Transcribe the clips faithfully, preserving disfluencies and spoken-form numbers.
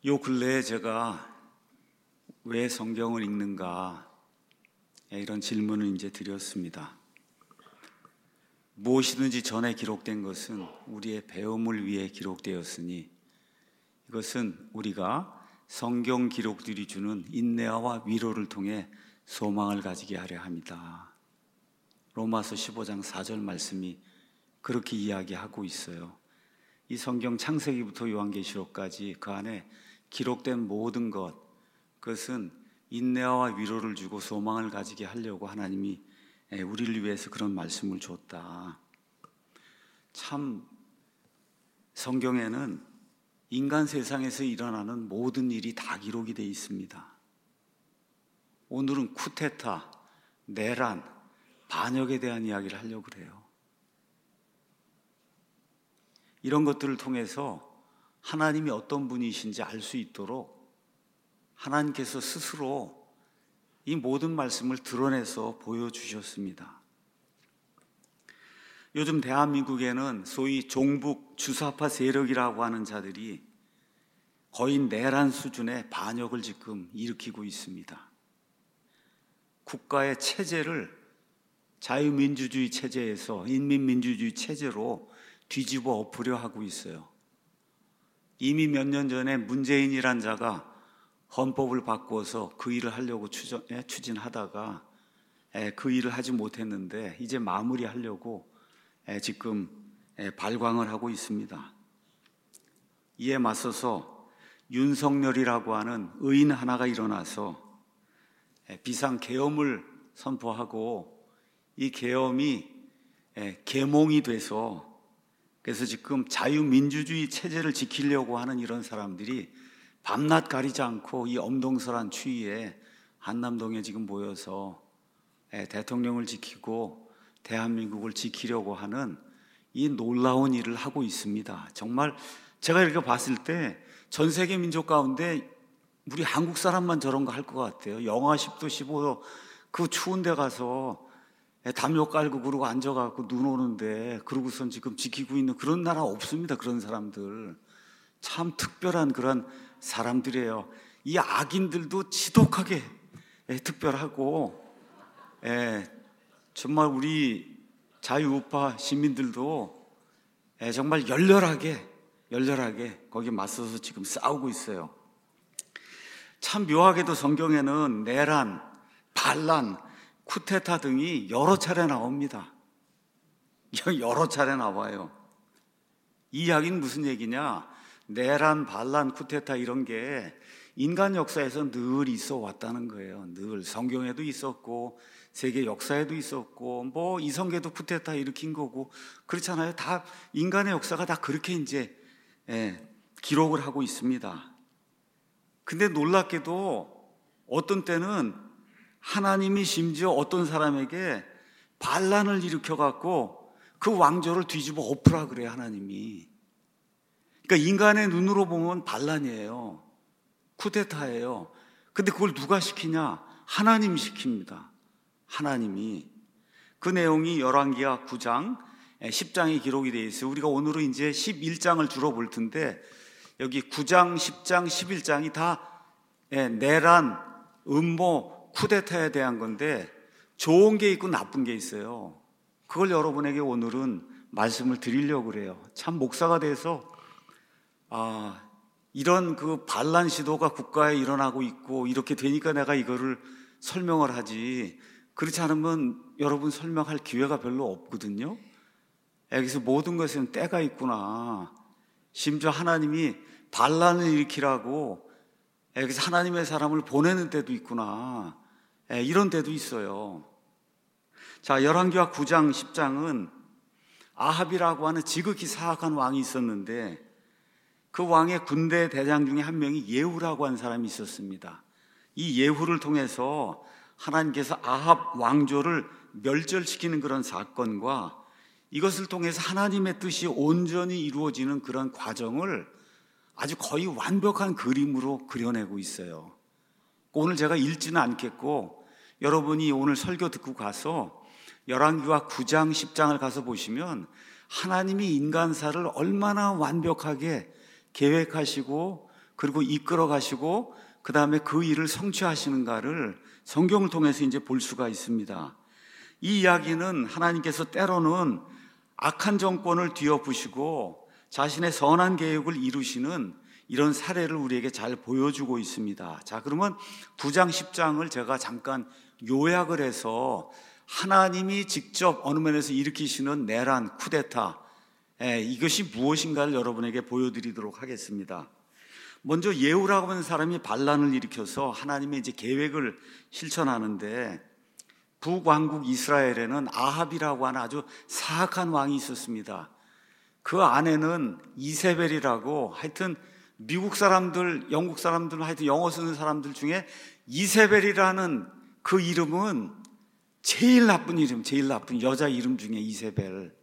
요 근래에 제가 왜 성경을 읽는가 이런 질문을 이제 드렸습니다. 무엇이든지 전에 기록된 것은 우리의 배움을 위해 기록되었으니 이것은 우리가 성경 기록들이 주는 인내와 위로를 통해 소망을 가지게 하려 합니다. 로마서 십오 장 사 절 말씀이 그렇게 이야기하고 있어요. 이 성경 창세기부터 요한계시록까지 그 안에 기록된 모든 것, 그것은 인내와 위로를 주고 소망을 가지게 하려고 하나님이 우리를 위해서 그런 말씀을 줬다. 참 성경에는 인간 세상에서 일어나는 모든 일이 다 기록이 되어 있습니다. 오늘은 쿠데타, 내란, 반역에 대한 이야기를 하려고 그래요. 이런 것들을 통해서 하나님이 어떤 분이신지 알 수 있도록 하나님께서 스스로 이 모든 말씀을 드러내서 보여주셨습니다. 요즘 대한민국에는 소위 종북 주사파 세력이라고 하는 자들이 거의 내란 수준의 반역을 지금 일으키고 있습니다. 국가의 체제를 자유민주주의 체제에서 인민민주주의 체제로 뒤집어 엎으려 하고 있어요. 이미 몇 년 전에 문재인이란 자가 헌법을 바꾸어서 그 일을 하려고 추진, 추진하다가 그 일을 하지 못했는데 이제 마무리하려고 지금 발광을 하고 있습니다. 이에 맞서서 윤석열이라고 하는 의인 하나가 일어나서 비상계엄을 선포하고 이 계엄이 계몽이 돼서 그래서 지금 자유민주주의 체제를 지키려고 하는 이런 사람들이 밤낮 가리지 않고 이 엄동설한 추위에 한남동에 지금 모여서 대통령을 지키고 대한민국을 지키려고 하는 이 놀라운 일을 하고 있습니다. 정말 제가 이렇게 봤을 때 전 세계 민족 가운데 우리 한국 사람만 저런 거 할 것 같아요. 영하 십 도, 십오 도 그 추운 데 가서 담요 깔고 그러고 앉아갖고 눈 오는데 그러고선 지금 지키고 있는 그런 나라 없습니다. 그런 사람들 참 특별한 그런 사람들이에요. 이 악인들도 지독하게 예, 특별하고 예, 정말 우리 자유우파 시민들도 예, 정말 열렬하게 열렬하게 거기에 맞서서 지금 싸우고 있어요. 참 묘하게도 성경에는 내란, 반란, 쿠데타 등이 여러 차례 나옵니다. 여러 차례 나와요. 이 이야기는 무슨 얘기냐? 내란, 반란, 쿠데타 이런 게 인간 역사에서 늘 있어 왔다는 거예요. 늘 성경에도 있었고 세계 역사에도 있었고 뭐 이성계도 쿠데타 일으킨 거고 그렇잖아요. 다 인간의 역사가 다 그렇게 이제 예, 기록을 하고 있습니다. 근데 놀랍게도 어떤 때는 하나님이 심지어 어떤 사람에게 반란을 일으켜갖고 그 왕조를 뒤집어 엎으라 그래요, 하나님이. 그러니까 인간의 눈으로 보면 반란이에요. 쿠데타예요. 근데 그걸 누가 시키냐? 하나님이 시킵니다. 하나님이. 그 내용이 열왕기하 구 장, 십 장에 기록이 되어 있어요. 우리가 오늘은 이제 십일 장을 주로 볼 텐데 여기 구 장, 십 장, 십일 장이 다 내란, 음모, 쿠데타에 대한 건데 좋은 게 있고 나쁜 게 있어요. 그걸 여러분에게 오늘은 말씀을 드리려고 그래요. 참 목사가 돼서 아, 이런 그 반란 시도가 국가에 일어나고 있고 이렇게 되니까 내가 이거를 설명을 하지 그렇지 않으면 여러분 설명할 기회가 별로 없거든요. 여기서 모든 것에는 때가 있구나. 심지어 하나님이 반란을 일으키라고 여기서 하나님의 사람을 보내는 때도 있구나. 이런 때도 있어요. 자, 열왕기하 구 장, 십 장은 아합이라고 하는 지극히 사악한 왕이 있었는데 그 왕의 군대 대장 중에 한 명이 예후라고 하는 사람이 있었습니다. 이 예후를 통해서 하나님께서 아합 왕조를 멸절시키는 그런 사건과 이것을 통해서 하나님의 뜻이 온전히 이루어지는 그런 과정을 아주 거의 완벽한 그림으로 그려내고 있어요. 오늘 제가 읽지는 않겠고 여러분이 오늘 설교 듣고 가서 열왕기하 구 장, 십 장을 가서 보시면 하나님이 인간사를 얼마나 완벽하게 계획하시고 그리고 이끌어 가시고 그 다음에 그 일을 성취하시는가를 성경을 통해서 이제 볼 수가 있습니다. 이 이야기는 하나님께서 때로는 악한 정권을 뒤엎으시고 자신의 선한 계획을 이루시는 이런 사례를 우리에게 잘 보여주고 있습니다. 자, 그러면 구 장 십 장을 제가 잠깐 요약을 해서 하나님이 직접 어느 면에서 일으키시는 내란, 쿠데타, 예, 이것이 무엇인가를 여러분에게 보여드리도록 하겠습니다. 먼저 예후라고 하는 사람이 반란을 일으켜서 하나님의 이제 계획을 실천하는데, 북왕국 이스라엘에는 아합이라고 하는 아주 사악한 왕이 있었습니다. 그 아내는 이세벨이라고, 하여튼 미국 사람들, 영국 사람들, 하여튼 영어 쓰는 사람들 중에 이세벨이라는 그 이름은 제일 나쁜 이름, 제일 나쁜 여자 이름 중에 이세벨.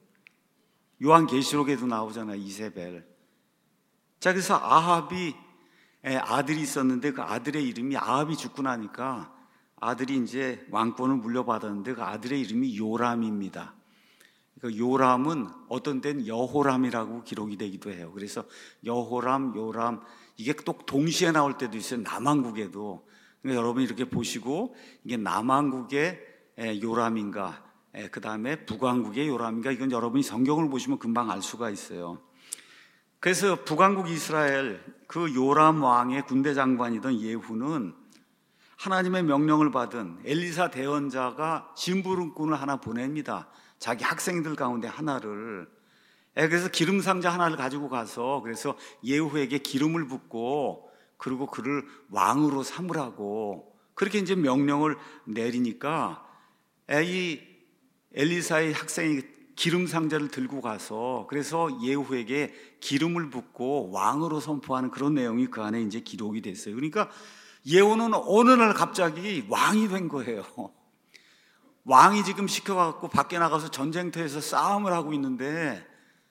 요한계시록에도 나오잖아요, 이세벨. 자, 그래서 아합이 아들이 있었는데 그 아들의 이름이, 아합이 죽고 나니까 아들이 이제 왕권을 물려받았는데 그 아들의 이름이 요람입니다. 그 요람은 어떤 데는 여호람이라고 기록이 되기도 해요. 그래서 여호람, 요람, 이게 또 동시에 나올 때도 있어요. 남한국에도. 그러니까 여러분 이렇게 보시고 이게 남한국의 요람인가, 그 다음에 북왕국의 요람인가, 이건 여러분이 성경을 보시면 금방 알 수가 있어요. 그래서 북왕국 이스라엘 그 요람 왕의 군대 장관이던 예후는 하나님의 명령을 받은 엘리사 대언자가 심부름꾼을 하나 보냅니다. 자기 학생들 가운데 하나를. 그래서 기름 상자 하나를 가지고 가서 그래서 예후에게 기름을 붓고 그리고 그를 왕으로 삼으라고 그렇게 이제 명령을 내리니까 이 엘리사의 학생이 기름 상자를 들고 가서 그래서 예후에게 기름을 붓고 왕으로 선포하는 그런 내용이 그 안에 이제 기록이 됐어요. 그러니까 예후는 어느 날 갑자기 왕이 된 거예요. 왕이 지금 시켜갖고 밖에 나가서 전쟁터에서 싸움을 하고 있는데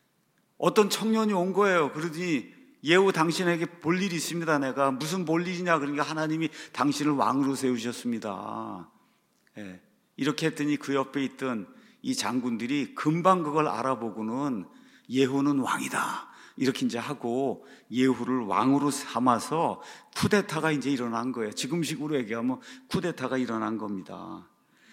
어떤 청년이 온 거예요. 그러더니 예후, 당신에게 볼 일이 있습니다. 내가. 무슨 볼 일이냐? 그러니까 하나님이 당신을 왕으로 세우셨습니다. 예. 이렇게 했더니 그 옆에 있던 이 장군들이 금방 그걸 알아보고는 예후는 왕이다 이렇게 이제 하고 예후를 왕으로 삼아서 쿠데타가 이제 일어난 거예요. 지금식으로 얘기하면 쿠데타가 일어난 겁니다.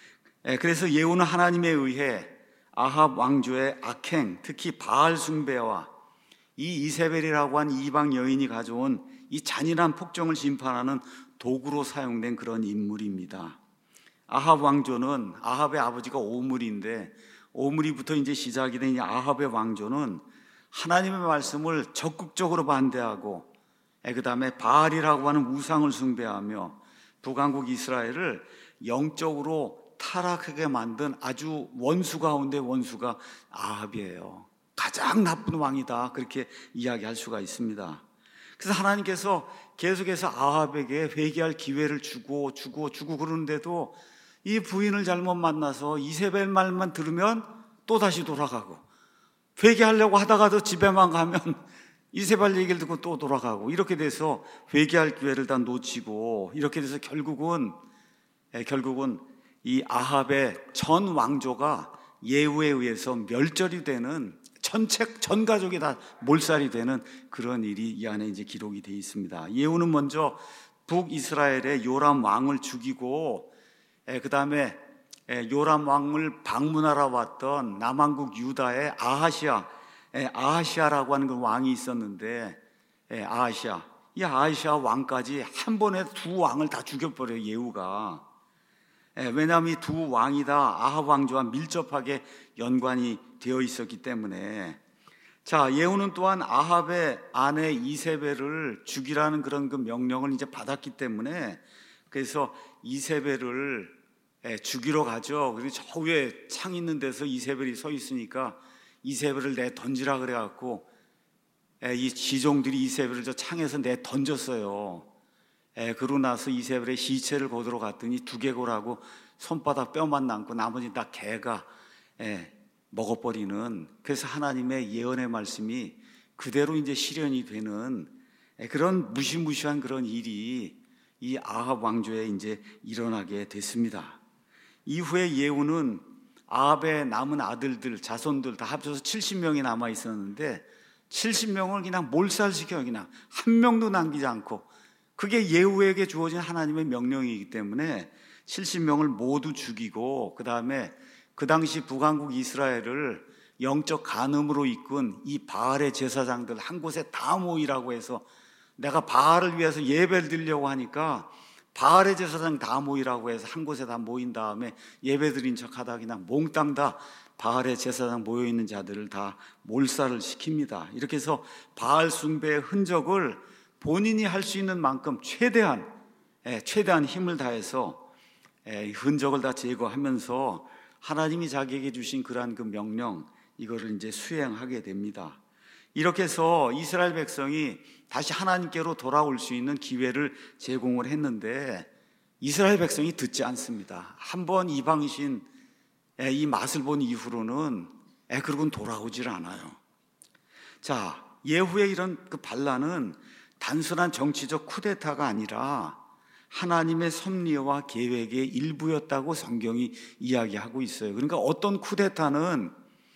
그래서 예후는 하나님에 의해 아합 왕조의 악행, 특히 바알 숭배와 이 이세벨이라고 한 이방 여인이 가져온 이 잔인한 폭정을 심판하는 도구로 사용된 그런 인물입니다. 아합 왕조는, 아합의 아버지가 오므리인데 오므리부터 이제 시작이 된 이 아합의 왕조는 하나님의 말씀을 적극적으로 반대하고 그 다음에 바알이라고 하는 우상을 숭배하며 북왕국 이스라엘을 영적으로 타락하게 만든 아주 원수 가운데 원수가 아합이에요. 가장 나쁜 왕이다 그렇게 이야기할 수가 있습니다. 그래서 하나님께서 계속해서 아합에게 회개할 기회를 주고 주고 주고 그러는데도 이 부인을 잘못 만나서 이세벨 말만 들으면 또다시 돌아가고, 회개하려고 하다가도 집에만 가면 이세벨 얘기를 듣고 또 돌아가고, 이렇게 돼서 회개할 기회를 다 놓치고, 이렇게 돼서 결국은 결국은 이 아합의 전 왕조가 예후에 의해서 멸절이 되는, 전체 전 가족이 다 몰살이 되는 그런 일이 이 안에 이제 기록이 되어 있습니다. 예후는 먼저 북이스라엘의 요람 왕을 죽이고, 그 다음에 요람 왕을 방문하러 왔던 남왕국 유다의 아하시아, 아하시아라고 하는 그 왕이 있었는데, 아하시아, 이 아하시아 왕까지 한 번에 두 왕을 다 죽여버려요, 예후가. 왜냐하면 이 두 왕이 다 아합 왕조와 밀접하게 연관이 되어 있었기 때문에. 자, 예후는 또한 아합의 아내 이세벨을 죽이라는 그런 그 명령을 이제 받았기 때문에, 그래서 이세벨을 죽이러 가죠. 그리고 저 위에 창 있는 데서 이세벨이 서 있으니까 이세벨을 내 던지라 그래갖고 이 지종들이 이세벨을 저 창에서 내 던졌어요. 그러고 나서 이세벨의 시체를 거두러 갔더니 두개골하고 손바닥 뼈만 남고 나머지 다 개가 먹어버리는, 그래서 하나님의 예언의 말씀이 그대로 이제 실현이 되는 그런 무시무시한 그런 일이 이 아합 왕조에 이제 일어나게 됐습니다. 이후에 예후는 아합의 남은 아들들, 자손들 다 합쳐서 칠십 명이 남아 있었는데 칠십 명을 그냥 몰살시켜요. 그냥 한 명도 남기지 않고. 그게 예후에게 주어진 하나님의 명령이기 때문에 칠십 명을 모두 죽이고, 그 다음에 그 당시 북왕국 이스라엘을 영적 간음으로 이끈 이 바알의 제사장들 한 곳에 다 모이라고 해서, 내가 바알을 위해서 예배를 드리려고 하니까 바알의 제사장 다 모이라고 해서 한 곳에 다 모인 다음에 예배 드린 척하다 그냥 몽땅 다 바알의 제사장 모여있는 자들을 다 몰살을 시킵니다. 이렇게 해서 바알 숭배의 흔적을 본인이 할 수 있는 만큼 최대한 예, 최대한 힘을 다해서 예, 흔적을 다 제거하면서 하나님이 자기에게 주신 그러한 그 명령, 이거를 이제 수행하게 됩니다. 이렇게 해서 이스라엘 백성이 다시 하나님께로 돌아올 수 있는 기회를 제공을 했는데 이스라엘 백성이 듣지 않습니다. 한번 이방신 이 맛을 본 이후로는 에 그러고는 돌아오질 않아요. 자, 예후의 이런 그 반란은 단순한 정치적 쿠데타가 아니라 하나님의 섭리와 계획의 일부였다고 성경이 이야기하고 있어요. 그러니까 어떤 쿠데타는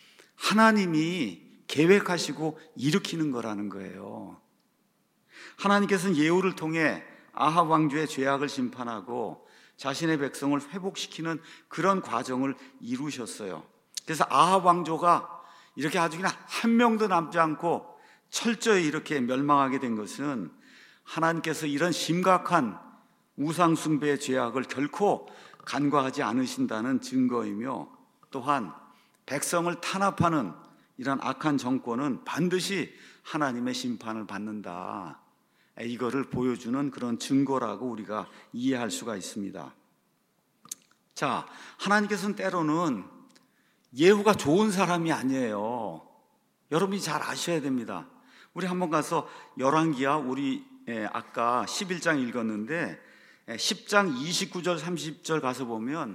하나님이 계획하시고 일으키는 거라는 거예요. 하나님께서는 예후를 통해 아합 왕조의 죄악을 심판하고 자신의 백성을 회복시키는 그런 과정을 이루셨어요. 그래서 아합 왕조가 이렇게 아주 그냥 한 명도 남지 않고 철저히 이렇게 멸망하게 된 것은 하나님께서 이런 심각한 우상 숭배의 죄악을 결코 간과하지 않으신다는 증거이며, 또한 백성을 탄압하는 이런 악한 정권은 반드시 하나님의 심판을 받는다, 이거를 보여주는 그런 증거라고 우리가 이해할 수가 있습니다. 자, 하나님께서는 때로는 예후가 좋은 사람이 아니에요. 여러분이 잘 아셔야 됩니다. 우리 한번 가서 열왕기야, 우리 아까 십일 장 읽었는데 십 장 이십구 절 삼십 절 가서 보면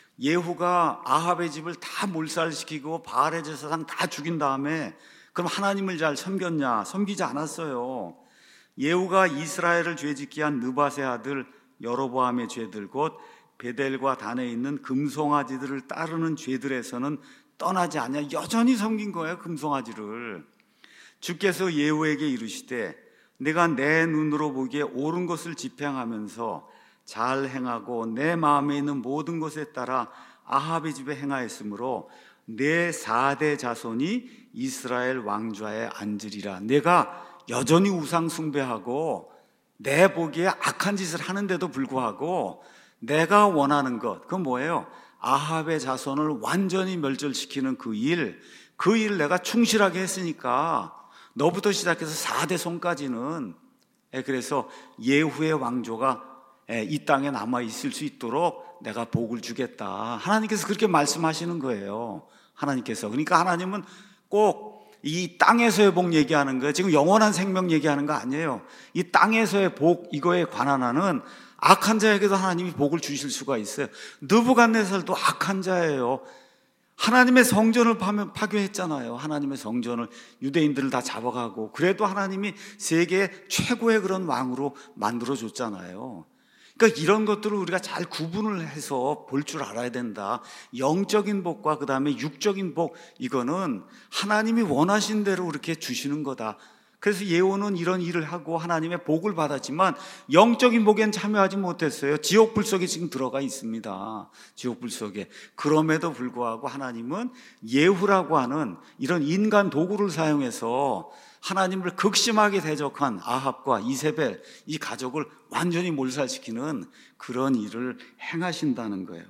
예후가 아합의 집을 다 몰살시키고 바알의 제사장 다 죽인 다음에 그럼 하나님을 잘 섬겼냐? 섬기지 않았어요. 예후가 이스라엘을 죄짓게 한 느밧의 아들 여로보암의 죄들, 곧 베델과 단에 있는 금송아지들을 따르는 죄들에서는 떠나지 않냐? 여전히 섬긴 거예요, 금송아지를. 주께서 예후에게 이르시되 내가 내 눈으로 보기에 옳은 것을 집행하면서 잘 행하고 내 마음에 있는 모든 것에 따라 아합의 집에 행하였으므로 내 사대 자손이 이스라엘 왕좌에 앉으리라. 내가 여전히 우상 숭배하고 내 보기에 악한 짓을 하는데도 불구하고 내가 원하는 것, 그건 뭐예요? 아합의 자손을 완전히 멸절시키는 그 일, 그 일을 내가 충실하게 했으니까 너부터 시작해서 사대 손까지는, 그래서 예후의 왕조가 이 땅에 남아있을 수 있도록 내가 복을 주겠다, 하나님께서 그렇게 말씀하시는 거예요. 하나님께서. 그러니까 하나님은 꼭 이 땅에서의 복 얘기하는 거예요. 지금 영원한 생명 얘기하는 거 아니에요. 이 땅에서의 복, 이거에 관한 한은 악한 자에게도 하나님이 복을 주실 수가 있어요. 느부갓네살도 악한 자예요. 하나님의 성전을 파괴했잖아요. 하나님의 성전을, 유대인들을 다 잡아가고, 그래도 하나님이 세계 최고의 그런 왕으로 만들어줬잖아요. 그러니까 이런 것들을 우리가 잘 구분을 해서 볼 줄 알아야 된다. 영적인 복과 그 다음에 육적인 복, 이거는 하나님이 원하신 대로 그렇게 주시는 거다. 그래서 예후는 이런 일을 하고 하나님의 복을 받았지만 영적인 복엔 참여하지 못했어요. 지옥불 속에 지금 들어가 있습니다. 지옥불 속에. 그럼에도 불구하고 하나님은 예후라고 하는 이런 인간 도구를 사용해서 하나님을 극심하게 대적한 아합과 이세벨, 이 가족을 완전히 몰살시키는 그런 일을 행하신다는 거예요.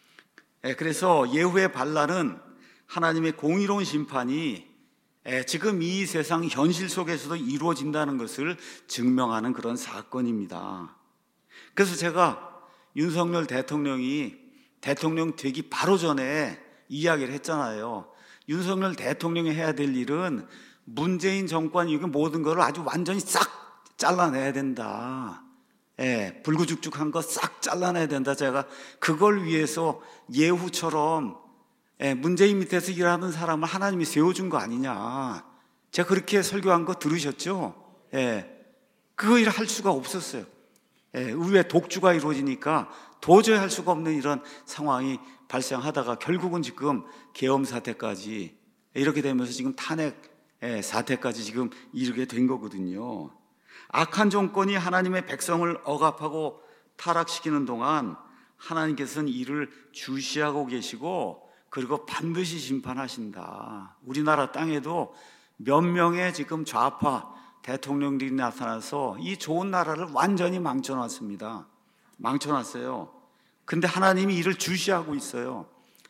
그래서 예후의 반란은 하나님의 공의로운 심판이 지금 이 세상 현실 속에서도 이루어진다는 것을 증명하는 그런 사건입니다. 그래서 제가 윤석열 대통령이 대통령 되기 바로 전에 이야기를 했잖아요. 윤석열 대통령이 해야 될 일은 문재인 정권 이거 모든 거를 아주 완전히 싹 잘라내야 된다. 예, 불구죽죽한 거 싹 잘라내야 된다. 제가 그걸 위해서 예후처럼 예, 문재인 밑에서 일하는 사람을 하나님이 세워준 거 아니냐. 제가 그렇게 설교한 거 들으셨죠? 예, 그거 일 할 수가 없었어요. 예, 의회 독주가 이루어지니까 도저히 할 수가 없는 이런 상황이 발생하다가 결국은 지금 계엄 사태까지 이렇게 되면서 지금 탄핵 사태까지 지금 이르게 된 거거든요. 악한 정권이 하나님의 백성을 억압하고 타락시키는 동안 하나님께서는 이를 주시하고 계시고 그리고 반드시 심판하신다. 우리나라 땅에도 몇 명의 지금 좌파 대통령들이 나타나서 이 좋은 나라를 완전히 망쳐놨습니다. 망쳐놨어요. 근데 하나님이 이를 주시하고 있어요.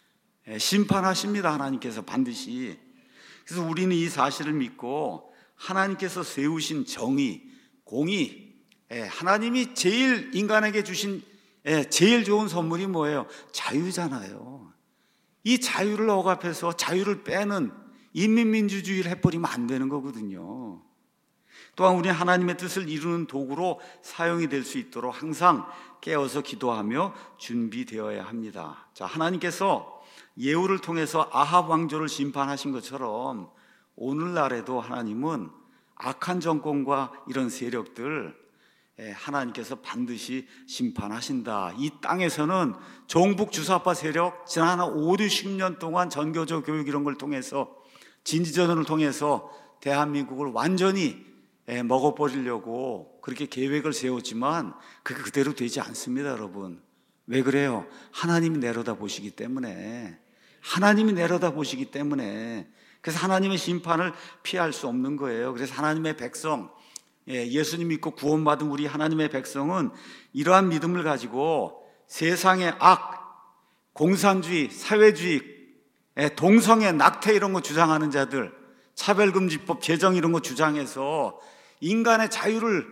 심판하십니다. 하나님께서 반드시. 그래서 우리는 이 사실을 믿고 하나님께서 세우신 정의, 공의, 하나님이 제일 인간에게 주신 제일 좋은 선물이 뭐예요? 자유잖아요. 이 자유를 억압해서 자유를 빼는 인민민주주의를 해버리면 안 되는 거거든요. 또한 우리는 하나님의 뜻을 이루는 도구로 사용이 될 수 있도록 항상 깨어서 기도하며 준비되어야 합니다. 자, 하나님께서 예후를 통해서 아합 왕조를 심판하신 것처럼 오늘날에도 하나님은 악한 정권과 이런 세력들 하나님께서 반드시 심판하신다. 이 땅에서는 종북 주사파 세력 지난 오륙십 년 동안 전교조 교육 이런 걸 통해서 진지전을 통해서 대한민국을 완전히 먹어버리려고 그렇게 계획을 세웠지만 그게 그대로 되지 않습니다. 여러분, 왜 그래요? 하나님이 내려다보시기 때문에 하나님이 내려다보시기 때문에 그래서 하나님의 심판을 피할 수 없는 거예요. 그래서 하나님의 백성, 예수님 믿고 구원받은 우리 하나님의 백성은 이러한 믿음을 가지고 세상의 악, 공산주의, 사회주의, 동성애, 낙태 이런 거 주장하는 자들, 차별금지법 제정 이런 거 주장해서 인간의 자유를,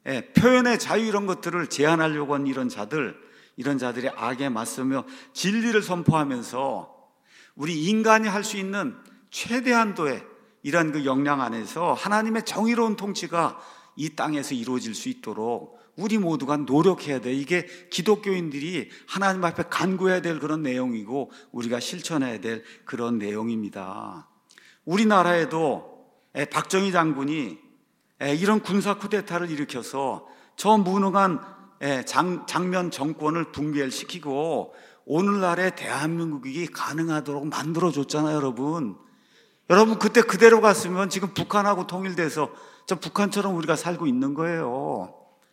표현의 자유 이런 것들을 제한하려고 하는 이런 자들, 이런 자들의 악에 맞서며 진리를 선포하면서 우리 인간이 할 수 있는 최대한도의 이러한 그 역량 안에서 하나님의 정의로운 통치가 이 땅에서 이루어질 수 있도록 우리 모두가 노력해야 돼. 이게 기독교인들이 하나님 앞에 간구해야 될 그런 내용이고 우리가 실천해야 될 그런 내용입니다. 우리나라에도 박정희 장군이 이런 군사 쿠데타를 일으켜서 저 무능한 장, 장면 정권을 붕괴시키고 오늘날의 대한민국이 가능하도록 만들어줬잖아요. 여러분 여러분 그때 그대로 갔으면 지금 북한하고 통일돼서 저 북한처럼 우리가 살고 있는 거예요.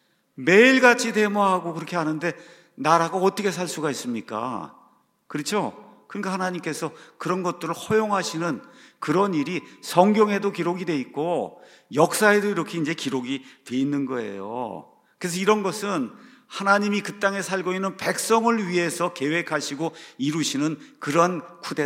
매일같이 데모하고 그렇게 하는데 나라가 어떻게 살 수가 있습니까? 그렇죠? 그러니까 하나님께서 그런 것들을 허용하시는 그런 일이 성경에도 기록이 돼 있고 역사에도 이렇게 이제 기록이 돼 있는 거예요. 그래서 이런 것은 하나님이 그 땅에 살고 있는 백성을 위해서 계획하시고 이루시는 그런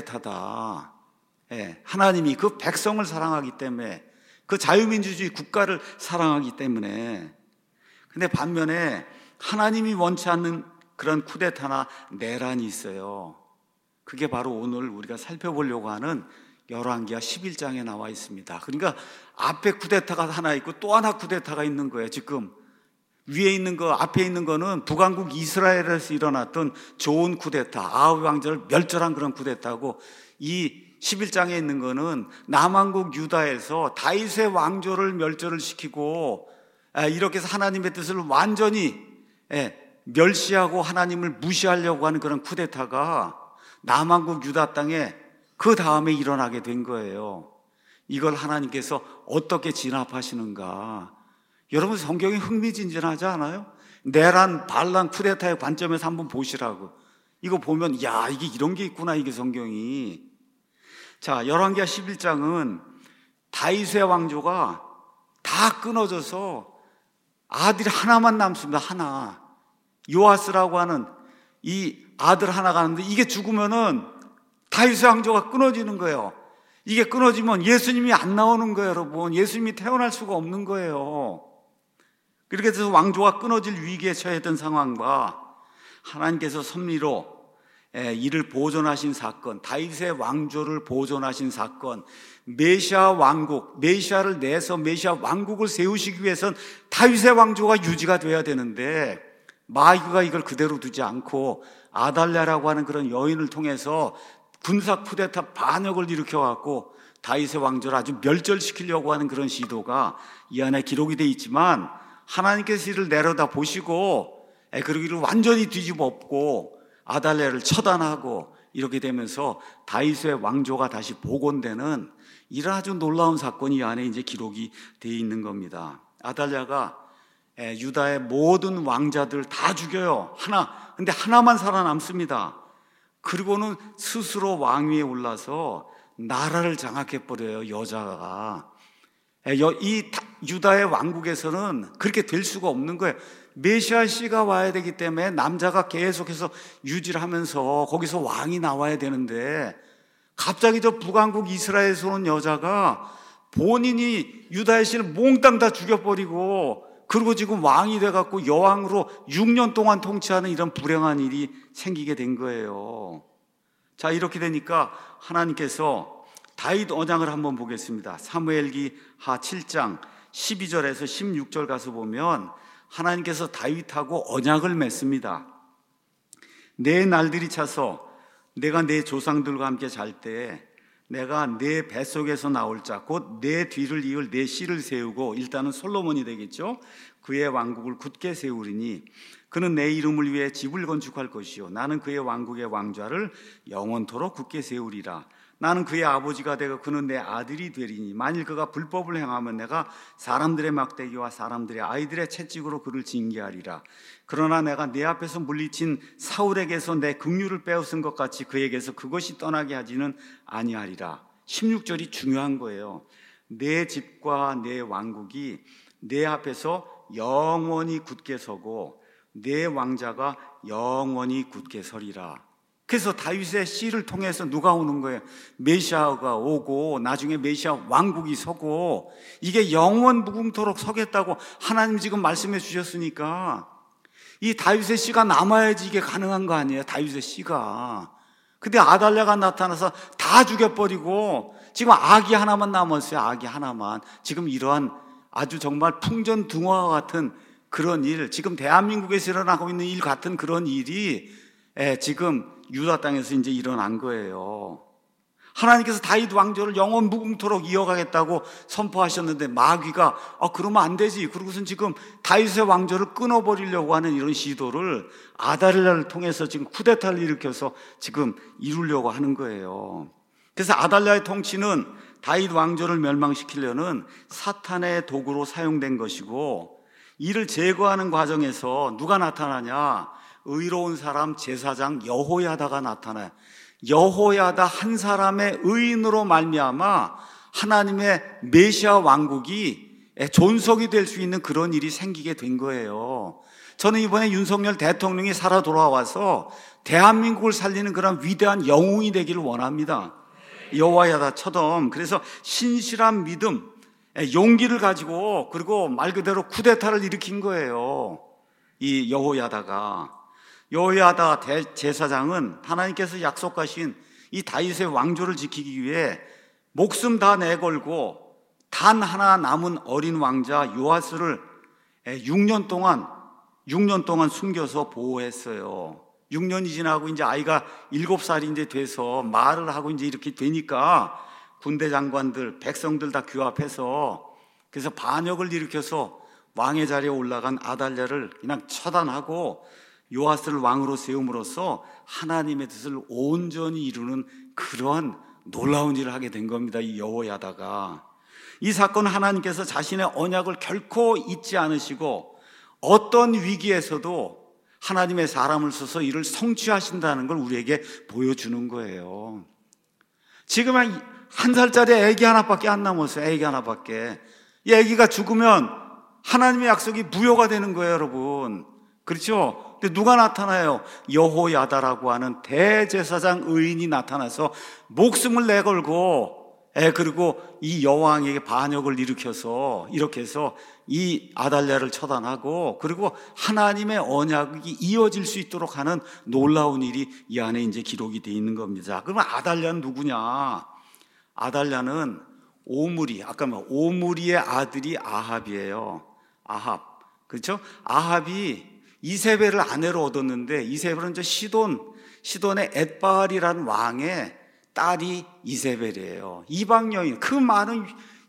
쿠데타다. 예, 하나님이 그 백성을 사랑하기 때문에 그 자유민주주의 국가를 사랑하기 때문에. 근데 반면에 하나님이 원치 않는 그런 쿠데타나 내란이 있어요. 그게 바로 오늘 우리가 살펴보려고 하는 열왕기하 십일 장에 나와 있습니다. 그러니까 앞에 쿠데타가 하나 있고 또 하나 쿠데타가 있는 거예요. 지금 위에 있는 거, 앞에 있는 거는 북왕국 이스라엘에서 일어났던 좋은 쿠데타, 아합 왕조를 멸절한 그런 쿠데타고, 이 십일 장에 있는 거는 남왕국 유다에서 다윗의 왕조를 멸절을 시키고 이렇게 해서 하나님의 뜻을 완전히 멸시하고 하나님을 무시하려고 하는 그런 쿠데타가 남왕국 유다 땅에 그 다음에 일어나게 된 거예요. 이걸 하나님께서 어떻게 진압하시는가? 여러분 성경이 흥미진진하지 않아요? 내란, 반란, 쿠데타의 관점에서 한번 보시라고. 이거 보면 야 이게 이런 게 있구나 이게 성경이. 자, 열왕기하 십일 장은 다윗의 왕조가 다 끊어져서 아들이 하나만 남습니다. 하나. 요아스라고 하는 이 아들 하나가 있는데 이게 죽으면은 다윗의 왕조가 끊어지는 거예요. 이게 끊어지면 예수님이 안 나오는 거예요, 여러분. 예수님이 태어날 수가 없는 거예요. 그렇게 해서 왕조가 끊어질 위기에 처했던 상황과 하나님께서 섭리로 이를 보존하신 사건, 다윗의 왕조를 보존하신 사건, 메시아 왕국, 메시아를 내서 메시아 왕국을 세우시기 위해선 다윗의 왕조가 유지가 돼야 되는데 마귀가 이걸 그대로 두지 않고 아달랴라고 하는 그런 여인을 통해서 군사 쿠데타 반역을 일으켜갖고 다윗의 왕조를 아주 멸절시키려고 하는 그런 시도가 이 안에 기록이 되어 있지만 하나님께서 이를 내려다 보시고 그러기를 완전히 뒤집어 엎고 아달랴를 처단하고 이렇게 되면서 다윗의 왕조가 다시 복원되는 이런 아주 놀라운 사건이 이 안에 이제 기록이 되어 있는 겁니다. 아달랴가 유다의 모든 왕자들 다 죽여요. 하나, 근데 하나만 살아남습니다. 그리고는 스스로 왕위에 올라서 나라를 장악해버려요, 여자가. 이 유다의 왕국에서는 그렇게 될 수가 없는 거예요. 메시아 씨가 와야 되기 때문에 남자가 계속해서 유지를 하면서 거기서 왕이 나와야 되는데, 갑자기 저 북왕국 이스라엘에서 온 여자가 본인이 유다의 씨를 몽땅 다 죽여버리고, 그리고 지금 왕이 돼갖고 여왕으로 육 년 동안 통치하는 이런 불행한 일이 생기게 된 거예요. 자, 이렇게 되니까 하나님께서 다윗 언약을 한번 보겠습니다. 사무엘기 하 칠 장 십이 절에서 십육 절 가서 보면 하나님께서 다윗하고 언약을 맺습니다. 내 날들이 차서 내가 내 조상들과 함께 잘 때 내가 내 뱃속에서 나올 자 곧 내 뒤를 이을 내 씨를 세우고, 일단은 솔로몬이 되겠죠. 그의 왕국을 굳게 세우리니 그는 내 이름을 위해 집을 건축할 것이요 나는 그의 왕국의 왕좌를 영원토록 굳게 세우리라. 나는 그의 아버지가 되고 그는 내 아들이 되리니 만일 그가 불법을 행하면 내가 사람들의 막대기와 사람들의 아이들의 채찍으로 그를 징계하리라. 그러나 내가 내 앞에서 물리친 사울에게서 내 긍휼을 빼앗은 것 같이 그에게서 그것이 떠나게 하지는 아니하리라. 십육 절이 중요한 거예요. 내 집과 내 왕국이 내 앞에서 영원히 굳게 서고 내 왕자가 영원히 굳게 서리라. 그래서 다윗의 씨를 통해서 누가 오는 거예요? 메시아가 오고 나중에 메시아 왕국이 서고, 이게 영원 무궁토록 서겠다고 하나님 지금 말씀해 주셨으니까 이 다윗의 씨가 남아야지 이게 가능한 거 아니에요? 다윗의 씨가. 근데 아달랴가 나타나서 다 죽여버리고 지금 아기 하나만 남았어요. 아기 하나만. 지금 이러한 아주 정말 풍전등화와 같은 그런 일, 지금 대한민국에서 일어나고 있는 일 같은 그런 일이 지금 유다 땅에서 이제 일어난 거예요. 하나님께서 다윗 왕조를 영원 무궁토록 이어가겠다고 선포하셨는데 마귀가 아 그러면 안 되지. 그러고선 지금 다윗의 왕조를 끊어버리려고 하는 이런 시도를 아달랴를 통해서 지금 쿠데타를 일으켜서 지금 이루려고 하는 거예요. 그래서 아달랴의 통치는 다윗 왕조를 멸망시키려는 사탄의 도구로 사용된 것이고, 이를 제거하는 과정에서 누가 나타나냐? 의로운 사람 제사장 여호야다가 나타나요. 여호야다 한 사람의 의인으로 말미암아 하나님의 메시아 왕국이 존속이 될 수 있는 그런 일이 생기게 된 거예요. 저는 이번에 윤석열 대통령이 살아 돌아와서 대한민국을 살리는 그런 위대한 영웅이 되기를 원합니다. 여호야다처럼. 그래서 신실한 믿음, 용기를 가지고, 그리고 말 그대로 쿠데타를 일으킨 거예요. 이 여호야다가. 여호야다 제사장은 하나님께서 약속하신 이 다윗의 왕조를 지키기 위해 목숨 다 내걸고 단 하나 남은 어린 왕자 요아스를 육 년 동안 육 년 동안 숨겨서 보호했어요. 육 년이 지나고 이제 아이가 일곱 살이 이제 돼서 말을 하고 이제 이렇게 되니까 군대 장관들, 백성들 다 규합해서, 그래서 반역을 일으켜서 왕의 자리에 올라간 아달랴를 그냥 처단하고 요아스를 왕으로 세움으로써 하나님의 뜻을 온전히 이루는 그러한 놀라운 일을 하게 된 겁니다. 이 여호야다가. 이 사건은 하나님께서 자신의 언약을 결코 잊지 않으시고 어떤 위기에서도 하나님의 사람을 써서 이를 성취하신다는 걸 우리에게 보여주는 거예요. 지금은 한 살짜리 애기 하나밖에 안 남았어요. 애기 하나밖에. 이 애기가 죽으면 하나님의 약속이 무효가 되는 거예요, 여러분. 그렇죠? 근데 누가 나타나요? 여호야다라고 하는 대제사장 의인이 나타나서 목숨을 내걸고, 에 그리고 이 여왕에게 반역을 일으켜서 이렇게 해서 이 아달랴를 처단하고, 그리고 하나님의 언약이 이어질 수 있도록 하는 놀라운 일이 이 안에 이제 기록이 되어 있는 겁니다. 그러면 아달랴는 누구냐? 아달랴는 오므리, 아까 뭐 오므리의 아들이 아합이에요. 아합. 그렇죠? 아합이 이세벨을 아내로 얻었는데, 이세벨은 저 시돈, 시돈의 엣바알이라는 왕의 딸이 이세벨이에요. 이방 여인, 그 많은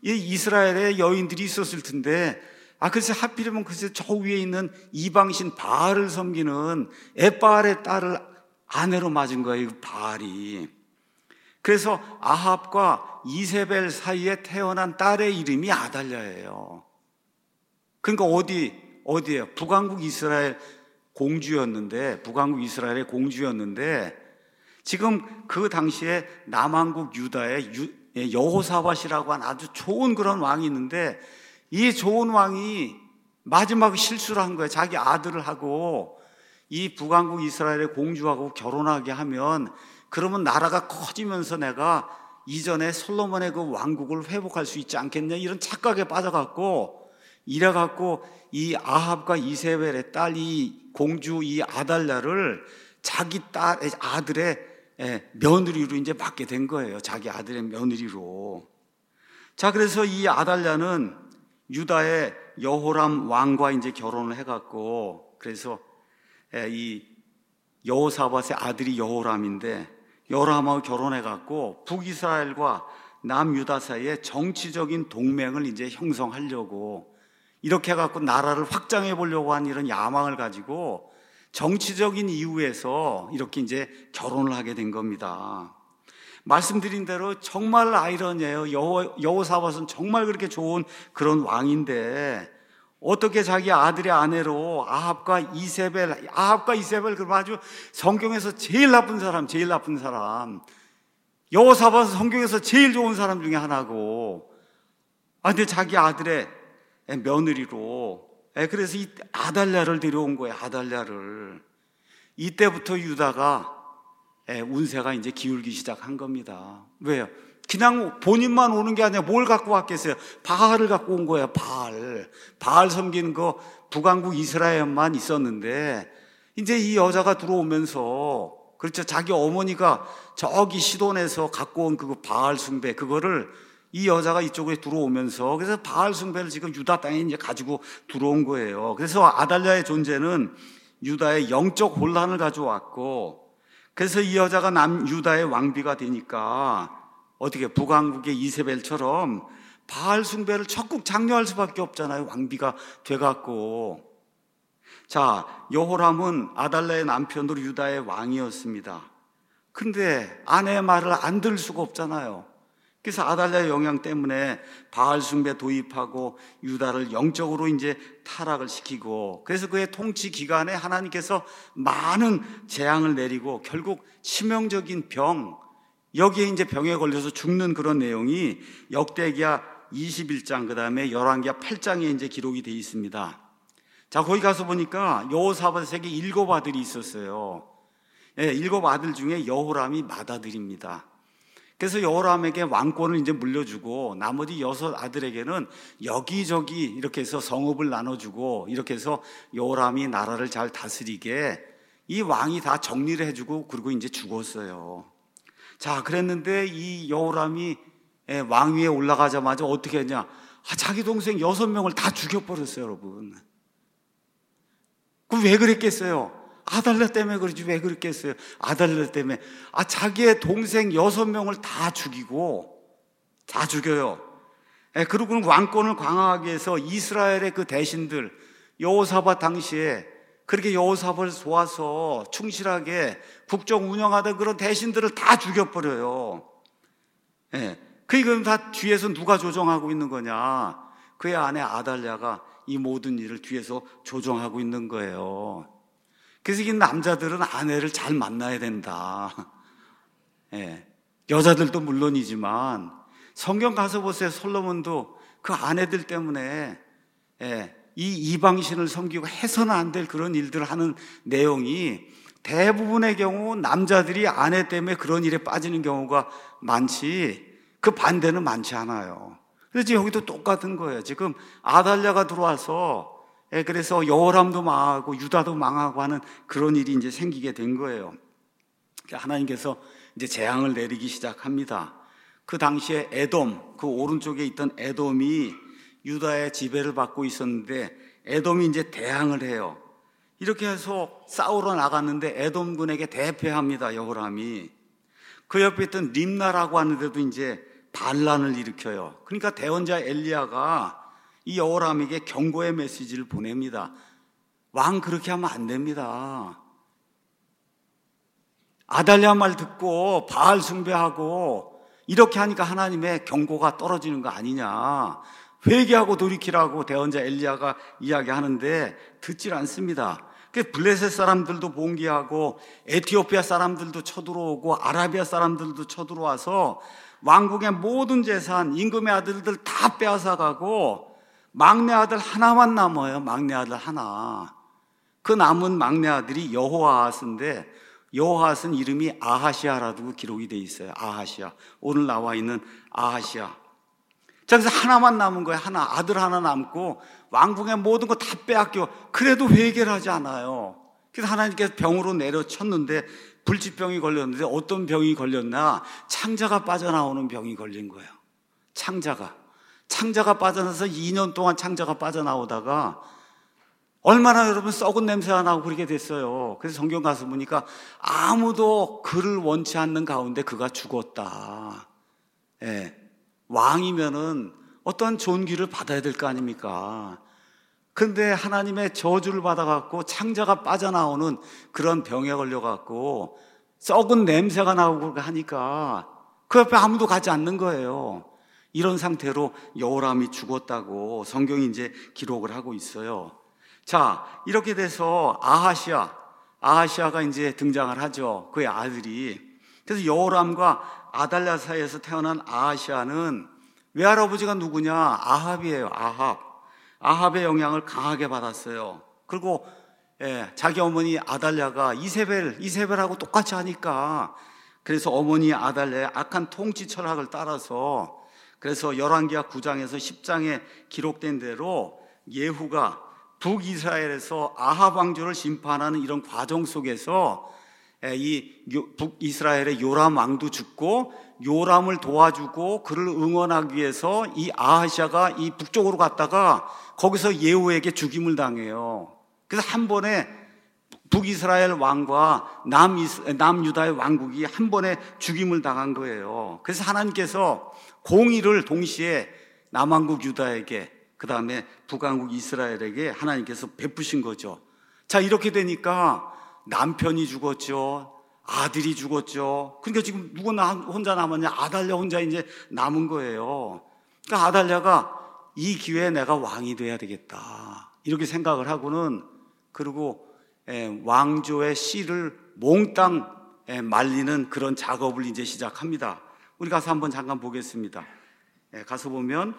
이스라엘의 여인들이 있었을 텐데, 아, 글쎄 하필이면 글쎄 저 위에 있는 이방신 바알을 섬기는 엣바알의 딸을 아내로 맞은 거예요, 이 바알이. 그래서 아합과 이세벨 사이에 태어난 딸의 이름이 아달랴예요. 그러니까 어디, 어디예요? 북왕국 이스라엘 공주였는데, 북왕국 이스라엘의 공주였는데, 지금 그 당시에 남왕국 유다의 여호사밧이라고 하는 아주 좋은 그런 왕이 있는데, 이 좋은 왕이 마지막 실수를 한 거예요. 자기 아들을 하고 이 북왕국 이스라엘의 공주하고 결혼하게 하면, 그러면 나라가 커지면서 내가 이전에 솔로몬의 그 왕국을 회복할 수 있지 않겠냐, 이런 착각에 빠져갖고 이래갖고 이 아합과 이세벨의 딸 이 공주 이 아달랴를 자기 딸 아들의 며느리로 이제 맡게 된 거예요. 자기 아들의 며느리로. 자, 그래서 이 아달랴는 유다의 여호람 왕과 이제 결혼을 해갖고, 그래서 이 여호사밧의 아들이 여호람인데, 여호람하고 결혼해갖고 북이스라엘과 남유다 사이에 정치적인 동맹을 이제 형성하려고, 이렇게 해갖고 나라를 확장해 보려고 한 이런 야망을 가지고 정치적인 이유에서 이렇게 이제 결혼을 하게 된 겁니다. 말씀드린 대로 정말 아이러니해요. 여호, 여호사밧은 정말 그렇게 좋은 그런 왕인데 어떻게 자기 아들의 아내로 아합과 이세벨, 아합과 이세벨, 그럼 아주 성경에서 제일 나쁜 사람, 제일 나쁜 사람. 여호사밧은 성경에서 제일 좋은 사람 중에 하나고, 아, 근데 자기 아들의 며느리로, 그래서 이 아달랴를 데려온 거예요, 아달랴를. 이때부터 유다가 운세가 이제 기울기 시작한 겁니다. 왜요? 그냥 본인만 오는 게 아니라 뭘 갖고 왔겠어요? 바알을 갖고 온 거예요. 바알. 바알 섬기는 거 북왕국 이스라엘만 있었는데, 이제 이 여자가 들어오면서, 그렇죠, 자기 어머니가 저기 시돈에서 갖고 온 그 바알 숭배, 그거를 이 여자가 이쪽에 들어오면서, 그래서 바알 숭배를 지금 유다 땅에 이제 가지고 들어온 거예요. 그래서 아달랴의 존재는 유다의 영적 혼란을 가져왔고, 그래서 이 여자가 남 유다의 왕비가 되니까 어떻게 북왕국의 이세벨처럼 바알 숭배를 적극 장려할 수밖에 없잖아요, 왕비가 돼갖고. 자, 여호람은 아달랴의 남편으로 유다의 왕이었습니다. 근데 아내의 말을 안 들을 수가 없잖아요. 그래서 아달랴의 영향 때문에 바알 숭배 도입하고 유다를 영적으로 이제 타락을 시키고, 그래서 그의 통치 기간에 하나님께서 많은 재앙을 내리고 결국 치명적인 병, 여기에 이제 병에 걸려서 죽는 그런 내용이 역대기야 이십일 장, 그 다음에 열왕기야 팔 장에 이제 기록이 되어 있습니다. 자, 거기 가서 보니까 여호사밧에게 일곱 아들이 있었어요. 예, 일곱 아들 중에 여호람이 맏아들입니다. 그래서 여호람에게 왕권을 이제 물려주고 나머지 여섯 아들에게는 여기저기 이렇게 해서 성읍을 나눠주고, 이렇게 해서 여호람이 나라를 잘 다스리게 이 왕이 다 정리를 해주고, 그리고 이제 죽었어요. 자, 그랬는데 이 여호람이 왕위에 올라가자마자 어떻게 했냐? 아, 자기 동생 여섯 명을 다 죽여버렸어요, 여러분. 그럼 왜 그랬겠어요? 아달랴 때문에 그러지 왜 그랬겠어요? 아달랴 때문에. 아, 자기의 동생 여섯 명을 다 죽이고, 다 죽여요. 예, 그리고는 왕권을 강화하기 위해서 이스라엘의 그 대신들, 여호사밧 당시에 그렇게 여호사밧을 도와서 충실하게 국정 운영하던 그런 대신들을 다 죽여버려요. 예, 그럼 다 뒤에서 누가 조정하고 있는 거냐? 그의 아내 아달랴가 이 모든 일을 뒤에서 조정하고 있는 거예요. 그래서 이 남자들은 아내를 잘 만나야 된다. 예, 여자들도 물론이지만 성경 가서 보세요. 솔로몬도 그 아내들 때문에 예, 이 이방신을 섬기고 해서는 안 될 그런 일들을 하는 내용이 대부분의 경우 남자들이 아내 때문에 그런 일에 빠지는 경우가 많지, 그 반대는 많지 않아요. 그래서 여기도 똑같은 거예요. 지금 아달랴가 들어와서 예, 그래서 여호람도 망하고 유다도 망하고 하는 그런 일이 이제 생기게 된 거예요. 하나님께서 이제 재앙을 내리기 시작합니다. 그 당시에 에돔, 그 오른쪽에 있던 에돔이 유다의 지배를 받고 있었는데 에돔이 이제 대항을 해요. 이렇게 해서 싸우러 나갔는데 에돔군에게 대패합니다, 여호람이. 그 옆에 있던 림나라고 하는데도 이제 반란을 일으켜요. 그러니까 대언자 엘리야가 이 여호람에게 경고의 메시지를 보냅니다. 왕 그렇게 하면 안 됩니다. 아달랴 말 듣고 바알 숭배하고 이렇게 하니까 하나님의 경고가 떨어지는 거 아니냐. 회개하고 돌이키라고 대언자 엘리야가 이야기하는데 듣질 않습니다. 블레셋 사람들도 봉기하고 에티오피아 사람들도 쳐들어오고 아라비아 사람들도 쳐들어와서 왕국의 모든 재산, 임금의 아들들 다 빼앗아가고 막내 아들 하나만 남아요. 막내 아들 하나. 그 남은 막내 아들이 여호아하스인데 여호아하스는 이름이 아하시아라고 기록이 돼 있어요. 아하시아. 오늘 나와 있는 아하시아. 자, 그래서 하나만 남은 거예요. 하나. 아들 하나 남고 왕궁의 모든 거 다 빼앗겨. 그래도 회개를 하지 않아요. 그래서 하나님께서 병으로 내려쳤는데 불치병이 걸렸는데 어떤 병이 걸렸나? 창자가 빠져나오는 병이 걸린 거예요. 창자가. 창자가 빠져나서 이 년 동안 창자가 빠져나오다가 얼마나 여러분 썩은 냄새가 나고 그렇게 됐어요. 그래서 성경 가서 보니까 아무도 그를 원치 않는 가운데 그가 죽었다. 예. 왕이면은 어떤 존귀를 받아야 될 거 아닙니까? 그런데 하나님의 저주를 받아갖고 창자가 빠져나오는 그런 병에 걸려갖고 썩은 냄새가 나오고 하니까 그 옆에 아무도 가지 않는 거예요. 이런 상태로 여호람이 죽었다고 성경이 이제 기록을 하고 있어요. 자, 이렇게 돼서 아하시아, 아하시아가 이제 등장을 하죠. 그의 아들이. 그래서 여호람과 아달랴 사이에서 태어난 아하시아는 외할아버지가 누구냐? 아합이에요. 아합. 아합의 영향을 강하게 받았어요. 그리고 예, 자기 어머니 아달랴가 이세벨, 이세벨하고 똑같이 하니까 그래서 어머니 아달랴의 악한 통치 철학을 따라서 그래서 열왕기하 구 장에서 십 장에 기록된 대로 예후가 북이스라엘에서 아합 왕조를 심판하는 이런 과정 속에서 이 북이스라엘의 요람 왕도 죽고 요람을 도와주고 그를 응원하기 위해서 이 아하시아가 이 북쪽으로 갔다가 거기서 예후에게 죽임을 당해요. 그래서 한 번에 북이스라엘 왕과 남이스, 남유다의 왕국이 한 번에 죽임을 당한 거예요. 그래서 하나님께서 공의를 동시에 남왕국 유다에게 그 다음에 북왕국 이스라엘에게 하나님께서 베푸신 거죠. 자, 이렇게 되니까 남편이 죽었죠. 아들이 죽었죠. 그러니까 지금 누구 혼자 남았냐? 아달랴 혼자 이제 남은 거예요. 그러니까 아달랴가 이 기회에 내가 왕이 돼야 되겠다. 이렇게 생각을 하고는 그리고 왕조의 씨를 몽땅 말리는 그런 작업을 이제 시작합니다. 우리 가서 한번 잠깐 보겠습니다. 가서 보면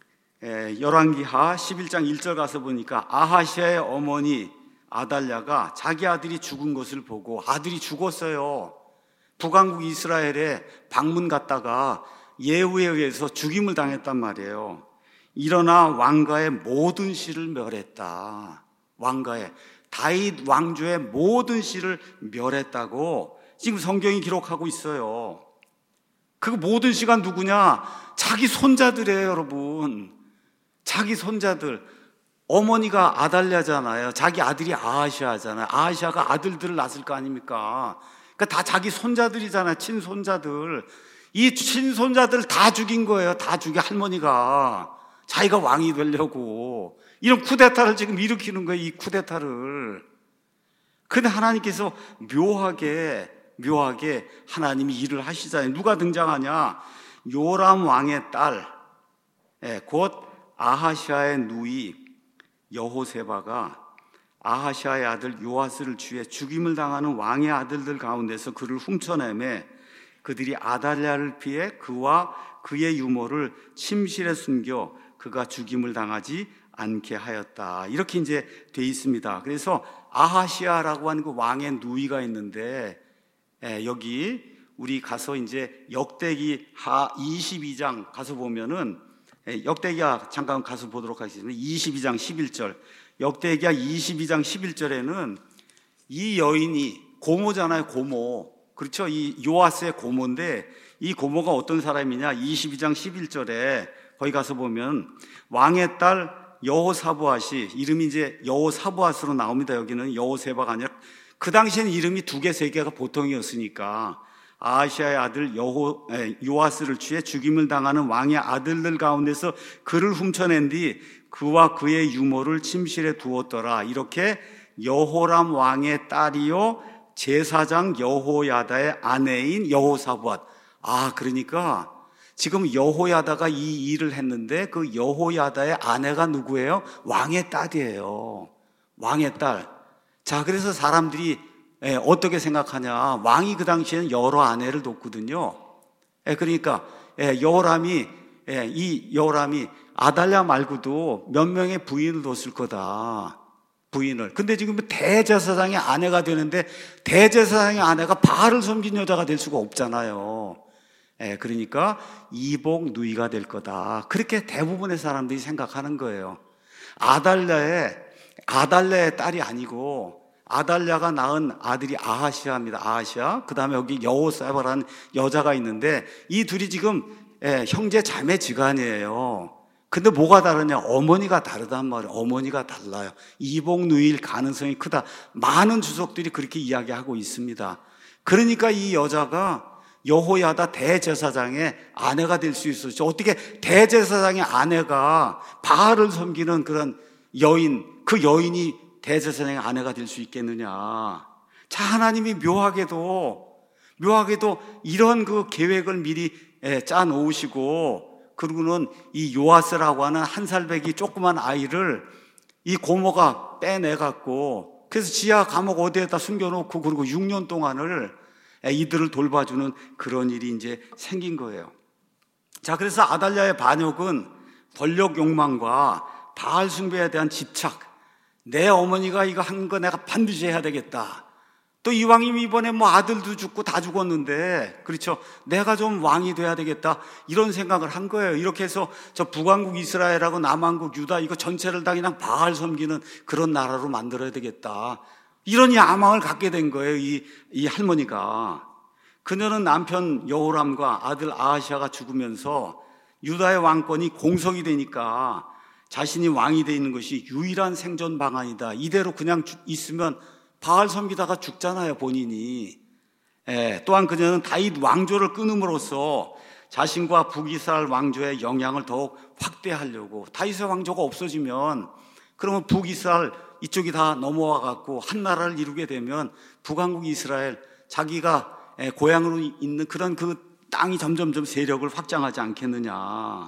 열왕기하 십일 장 일 절 가서 보니까 아하시아의 어머니 아달랴가 자기 아들이 죽은 것을 보고 아들이 죽었어요. 북왕국 이스라엘에 방문 갔다가 예후에 의해서 죽임을 당했단 말이에요. 일어나 왕가의 모든 씨를 멸했다. 왕가의 다윗 왕조의 모든 씨를 멸했다고 지금 성경이 기록하고 있어요. 그 모든 씨가 누구냐? 자기 손자들이에요, 여러분. 자기 손자들. 어머니가 아달랴잖아요. 자기 아들이 아하시아잖아요. 아하시아가 아들들을 낳았을 거 아닙니까? 그러니까 다 자기 손자들이잖아요. 친손자들. 이 친손자들 다 죽인 거예요. 다 죽여 할머니가. 자기가 왕이 되려고. 이런 쿠데타를 지금 일으키는 거예요. 이 쿠데타를. 근데 하나님께서 묘하게 묘하게 하나님이 일을 하시잖아요. 누가 등장하냐? 요람 왕의 딸, 예, 곧 아하시아의 누이 여호세바가 아하시아의 아들 요아스를 취해 죽임을 당하는 왕의 아들들 가운데서 그를 훔쳐내매 그들이 아달랴를 피해 그와 그의 유모를 침실에 숨겨 그가 죽임을 당하지 않게 하였다. 이렇게 이제 돼 있습니다. 그래서 아하시아라고 하는 그 왕의 누이가 있는데 예, 여기 우리 가서 이제 역대기하 이십이 장 가서 보면은 예, 역대기하 잠깐 가서 보도록 하겠습니다. 이십이 장 십일 절. 역대기하 이십이 장 십일 절에는 이 여인이 고모잖아요, 고모. 그렇죠? 이 요아스의 고모인데 이 고모가 어떤 사람이냐? 이십이 장 십일 절에 거기 가서 보면 왕의 딸 여호사보앗이 이름이 이제 여호사보앗으로 나옵니다. 여기는 여호세바가 아니라 그 당시에는 이름이 두 개, 세 개가 보통이었으니까 아하시아의 아들 여호, 요아스를 취해 죽임을 당하는 왕의 아들들 가운데서 그를 훔쳐낸 뒤 그와 그의 유모를 침실에 두었더라. 이렇게 여호람 왕의 딸이요 제사장 여호야다의 아내인 여호사밧. 아, 그러니까 지금 여호야다가 이 일을 했는데 그 여호야다의 아내가 누구예요? 왕의 딸이에요. 왕의 딸. 자, 그래서 사람들이 예, 어떻게 생각하냐? 왕이 그 당시에는 여러 아내를 뒀거든요. 예, 그러니까 예, 여호람이 예, 이 여호람이 아달랴 말고도 몇 명의 부인을 뒀을 거다. 부인을. 근데 지금 대제사장의 아내가 되는데 대제사장의 아내가 바알을 섬긴 여자가 될 수가 없잖아요. 예, 그러니까 이복 누이가 될 거다. 그렇게 대부분의 사람들이 생각하는 거예요. 아달랴의 아달랴의 딸이 아니고 아달랴가 낳은 아들이 아하시아입니다. 아하시아. 그 다음에 여기 여호사밧이라는 여자가 있는데 이 둘이 지금 예, 형제 자매 지간이에요. 근데 뭐가 다르냐? 어머니가 다르단 말이에요. 어머니가 달라요. 이복 누이일 가능성이 크다. 많은 주석들이 그렇게 이야기하고 있습니다. 그러니까 이 여자가 여호야다 대제사장의 아내가 될 수 있었죠. 어떻게 대제사장의 아내가 바알을 섬기는 그런 여인, 그 여인이 대제사장의 아내가 될 수 있겠느냐. 자, 하나님이 묘하게도 묘하게도 이런 그 계획을 미리 짜 놓으시고, 그리고는 이 요아스라고 하는 한 살배기 조그만 아이를 이 고모가 빼내갖고, 그래서 지하 감옥 어디에다 숨겨놓고, 그리고 육 년 동안을 이들을 돌봐주는 그런 일이 이제 생긴 거예요. 자, 그래서 아달랴의 반역은 권력 욕망과 바알 숭배에 대한 집착, 내 어머니가 이거 한 거 내가 반드시 해야 되겠다. 또 이왕이면 이번에 뭐 아들도 죽고 다 죽었는데, 그렇죠, 내가 좀 왕이 돼야 되겠다, 이런 생각을 한 거예요. 이렇게 해서 저 북왕국 이스라엘하고 남왕국 유다 이거 전체를 다 그냥 바알 섬기는 그런 나라로 만들어야 되겠다, 이런 야망을 갖게 된 거예요. 이, 이 할머니가. 그녀는 남편 여호람과 아들 아하시아가 죽으면서 유다의 왕권이 공석이 되니까 자신이 왕이 되어 있는 것이 유일한 생존 방안이다. 이대로 그냥 있으면 바알 섬기다가 죽잖아요, 본인이. 예, 또한 그녀는 다윗 왕조를 끊음으로써 자신과 북이스라엘 왕조의 영향을 더욱 확대하려고, 다윗의 왕조가 없어지면 그러면 북이스라엘 이쪽이 다 넘어와 갖고 한 나라를 이루게 되면 북왕국 이스라엘, 자기가 고향으로 있는 그런 그 땅이 점점점 세력을 확장하지 않겠느냐.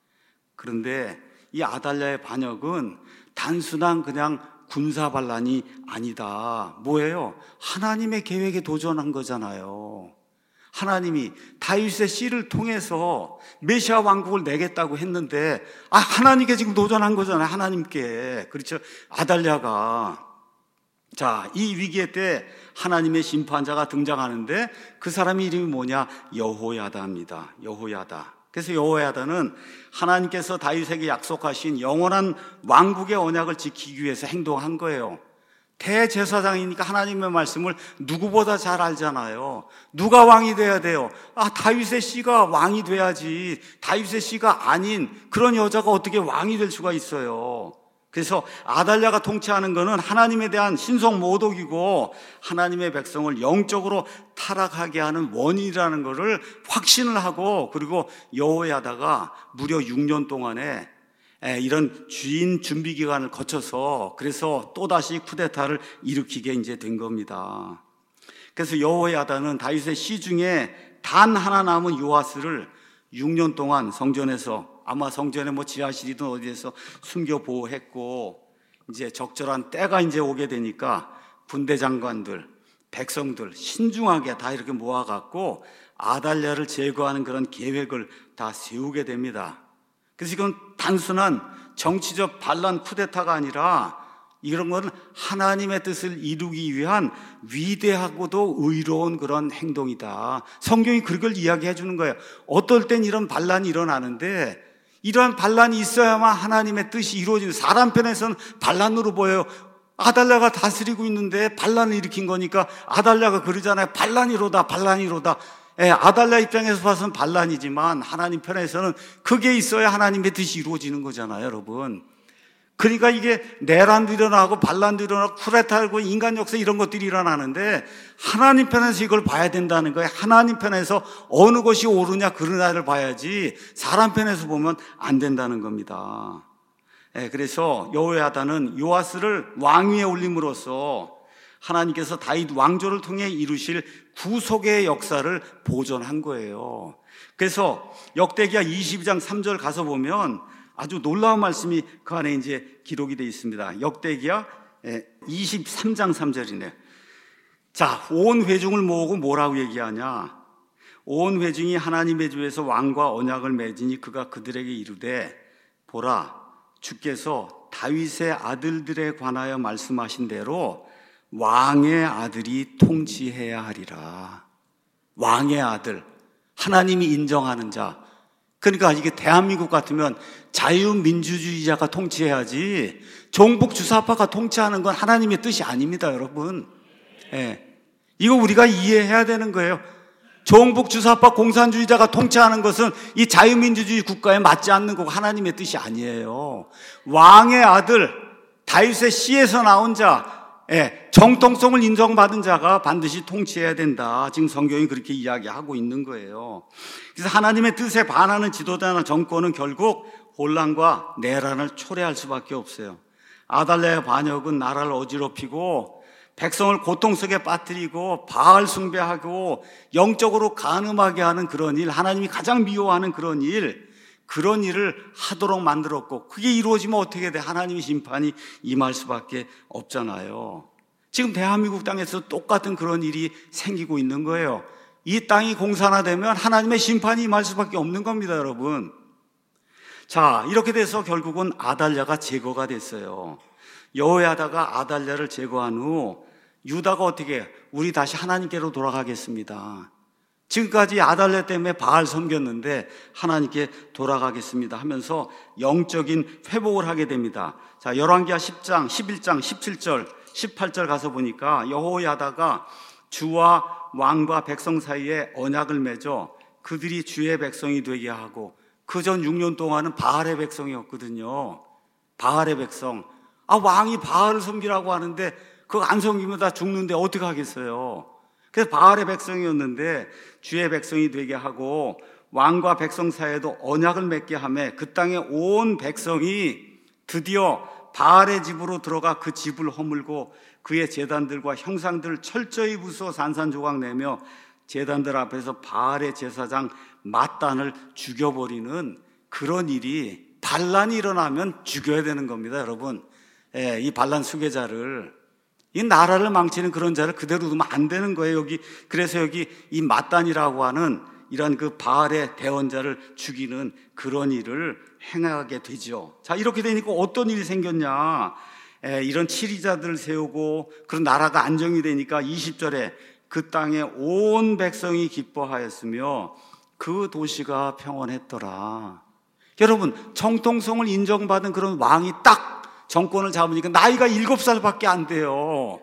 그런데 이 아달랴의 반역은 단순한 그냥 군사 반란이 아니다. 뭐예요? 하나님의 계획에 도전한 거잖아요. 하나님이 다윗의 씨를 통해서 메시아 왕국을 내겠다고 했는데, 아, 하나님께 지금 도전한 거잖아요. 하나님께. 그렇죠? 아달랴가. 자, 이 위기의 때 하나님의 심판자가 등장하는데 그 사람의 이름이 뭐냐? 여호야다입니다. 여호야다. 그래서 여호야다는 하나님께서 다윗에게 약속하신 영원한 왕국의 언약을 지키기 위해서 행동한 거예요. 대제사장이니까 하나님의 말씀을 누구보다 잘 알잖아요. 누가 왕이 돼야 돼요? 아, 다윗의 씨가 왕이 돼야지. 다윗의 씨가 아닌 그런 여자가 어떻게 왕이 될 수가 있어요? 그래서 아달랴가 통치하는 것은 하나님에 대한 신성 모독이고 하나님의 백성을 영적으로 타락하게 하는 원인이라는 것을 확신을 하고, 그리고 여호야다가 무려 육 년 동안에 이런 주인 준비 기간을 거쳐서 그래서 또다시 쿠데타를 일으키게 이제 된 겁니다. 그래서 여호야다는 다윗의 씨 중에 단 하나 남은 요아스를 육 년 동안 성전에서, 아마 성전에 뭐 지하실이든 어디에서 숨겨 보호했고, 이제 적절한 때가 이제 오게 되니까 군대 장관들, 백성들 신중하게 다 이렇게 모아갖고 아달랴를 제거하는 그런 계획을 다 세우게 됩니다. 그래서 이건 단순한 정치적 반란 쿠데타가 아니라 이런 건 하나님의 뜻을 이루기 위한 위대하고도 의로운 그런 행동이다. 성경이 그걸 이야기해 주는 거예요. 어떨 땐 이런 반란이 일어나는데 이러한 반란이 있어야만 하나님의 뜻이 이루어지는, 사람 편에서는 반란으로 보여요. 아달랴가 다스리고 있는데 반란을 일으킨 거니까 아달랴가 그러잖아요. 반란이로다, 반란이로다. 예, 아달랴 입장에서 봐서는 반란이지만 하나님 편에서는 그게 있어야 하나님의 뜻이 이루어지는 거잖아요, 여러분. 그러니까 이게 내란도 일어나고 반란도 일어나고 쿠데타고 인간 역사 이런 것들이 일어나는데 하나님 편에서 이걸 봐야 된다는 거예요. 하나님 편에서 어느 것이 옳으냐 그르냐를 봐야지 사람 편에서 보면 안 된다는 겁니다. 예, 그래서 여호야다는 요아스를 왕위에 올림으로써 하나님께서 다윗 왕조를 통해 이루실 구속의 역사를 보존한 거예요. 그래서 역대기야 이십이 장 삼 절 가서 보면 아주 놀라운 말씀이 그 안에 이제 기록이 되어 있습니다. 역대기야 이십삼 장 삼 절이네요. 자, 온 회중을 모으고 뭐라고 얘기하냐? 온 회중이 하나님의 집에서 왕과 언약을 맺으니 그가 그들에게 이르되 보라, 주께서 다윗의 아들들에 관하여 말씀하신 대로 왕의 아들이 통치해야 하리라. 왕의 아들, 하나님이 인정하는 자. 그러니까 이게 대한민국 같으면 자유민주주의자가 통치해야지, 종북 주사파가 통치하는 건 하나님의 뜻이 아닙니다, 여러분. 예. 이거 우리가 이해해야 되는 거예요. 종북 주사파 공산주의자가 통치하는 것은 이 자유민주주의 국가에 맞지 않는 거고 하나님의 뜻이 아니에요. 왕의 아들, 다윗의 씨에서 나온 자, 예, 정통성을 인정받은 자가 반드시 통치해야 된다. 지금 성경이 그렇게 이야기하고 있는 거예요. 그래서 하나님의 뜻에 반하는 지도자나 정권은 결국 혼란과 내란을 초래할 수밖에 없어요. 아달랴의 반역은 나라를 어지럽히고 백성을 고통 속에 빠뜨리고 바알 숭배하고 영적으로 간음하게 하는 그런 일, 하나님이 가장 미워하는 그런 일, 그런 일을 하도록 만들었고, 그게 이루어지면 어떻게 돼? 하나님의 심판이 임할 수밖에 없잖아요. 지금 대한민국 땅에서 똑같은 그런 일이 생기고 있는 거예요. 이 땅이 공산화되면 하나님의 심판이 임할 수밖에 없는 겁니다, 여러분. 자, 이렇게 돼서 결국은 아달랴가 제거가 됐어요. 여호야다가 아달랴를 제거한 후 유다가 어떻게 해요? 우리 다시 하나님께로 돌아가겠습니다. 지금까지 아달랴 때문에 바알 섬겼는데 하나님께 돌아가겠습니다 하면서 영적인 회복을 하게 됩니다. 자, 열왕기하 십 장, 십일 장, 십칠 절, 십팔 절 가서 보니까 여호야다가 주와 왕과 백성 사이에 언약을 맺어 그들이 주의 백성이 되게 하고, 그 전 육 년 동안은 바알의 백성이었거든요. 바알의 백성. 아, 왕이 바알을 섬기라고 하는데 그거 안 섬기면 다 죽는데 어떻게 하겠어요? 그래서 바알의 백성이었는데 주의 백성이 되게 하고 왕과 백성 사이에도 언약을 맺게 하며 그 땅의 온 백성이 드디어 바알의 집으로 들어가 그 집을 허물고 그의 제단들과 형상들을 철저히 부숴 산산조각 내며 제단들 앞에서 바알의 제사장 맏단을 죽여버리는 그런 일이, 반란이 일어나면 죽여야 되는 겁니다, 여러분. 예, 이 반란 수괴자를, 이 나라를 망치는 그런 자를 그대로 두면 안 되는 거예요. 여기 그래서 여기 이 맏단이라고 하는 이런 그 바알의 대원자를 죽이는 그런 일을 행하게 되죠. 자, 이렇게 되니까 어떤 일이 생겼냐? 에, 이런 치리자들을 세우고 그런 나라가 안정이 되니까 이십 절에 그 땅에 온 백성이 기뻐하였으며 그 도시가 평온했더라. 여러분, 정통성을 인정받은 그런 왕이 딱 정권을 잡으니까 나이가 일곱 살밖에 안 돼요.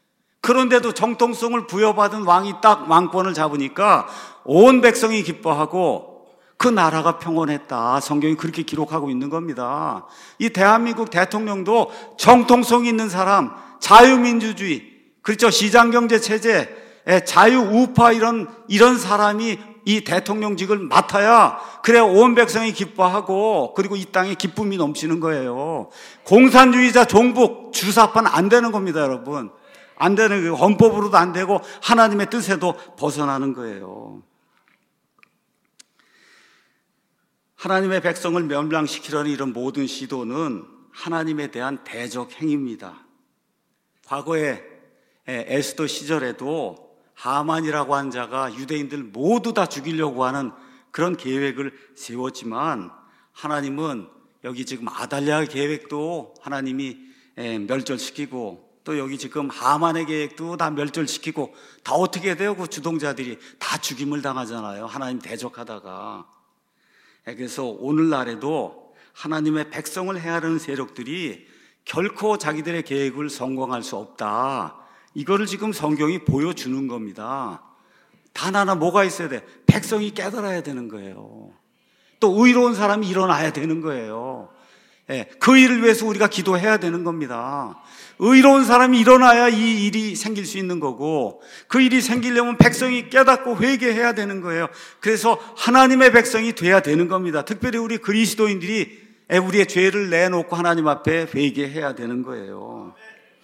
그런데도 정통성을 부여받은 왕이 딱 왕권을 잡으니까 온 백성이 기뻐하고 그 나라가 평온했다. 성경이 그렇게 기록하고 있는 겁니다. 이 대한민국 대통령도 정통성이 있는 사람, 자유민주주의, 그렇죠, 시장경제 체제, 자유우파 이런 이런 사람이 이 대통령직을 맡아야 그래 온 백성이 기뻐하고 그리고 이 땅에 기쁨이 넘치는 거예요. 공산주의자, 종북, 주사파는 안 되는 겁니다, 여러분. 안 되는 거예요. 헌법으로도 안 되고 하나님의 뜻에도 벗어나는 거예요. 하나님의 백성을 멸망시키려는 이런 모든 시도는 하나님에 대한 대적 행위입니다. 과거에 에스더 시절에도 하만이라고 한 자가 유대인들 모두 다 죽이려고 하는 그런 계획을 세웠지만 하나님은 여기 지금 아달랴의 계획도 하나님이 멸절시키고 또 여기 지금 하만의 계획도 다 멸절시키고 다 어떻게 돼요? 그 주동자들이 다 죽임을 당하잖아요. 하나님 대적하다가. 그래서 오늘날에도 하나님의 백성을 헤아르는 세력들이 결코 자기들의 계획을 성공할 수 없다. 이거를 지금 성경이 보여주는 겁니다. 단 하나 뭐가 있어야 돼? 백성이 깨달아야 되는 거예요. 또 의로운 사람이 일어나야 되는 거예요. 예, 그 일을 위해서 우리가 기도해야 되는 겁니다. 의로운 사람이 일어나야 이 일이 생길 수 있는 거고, 그 일이 생기려면 백성이 깨닫고 회개해야 되는 거예요. 그래서 하나님의 백성이 돼야 되는 겁니다. 특별히 우리 그리스도인들이 우리의 죄를 내놓고 하나님 앞에 회개해야 되는 거예요.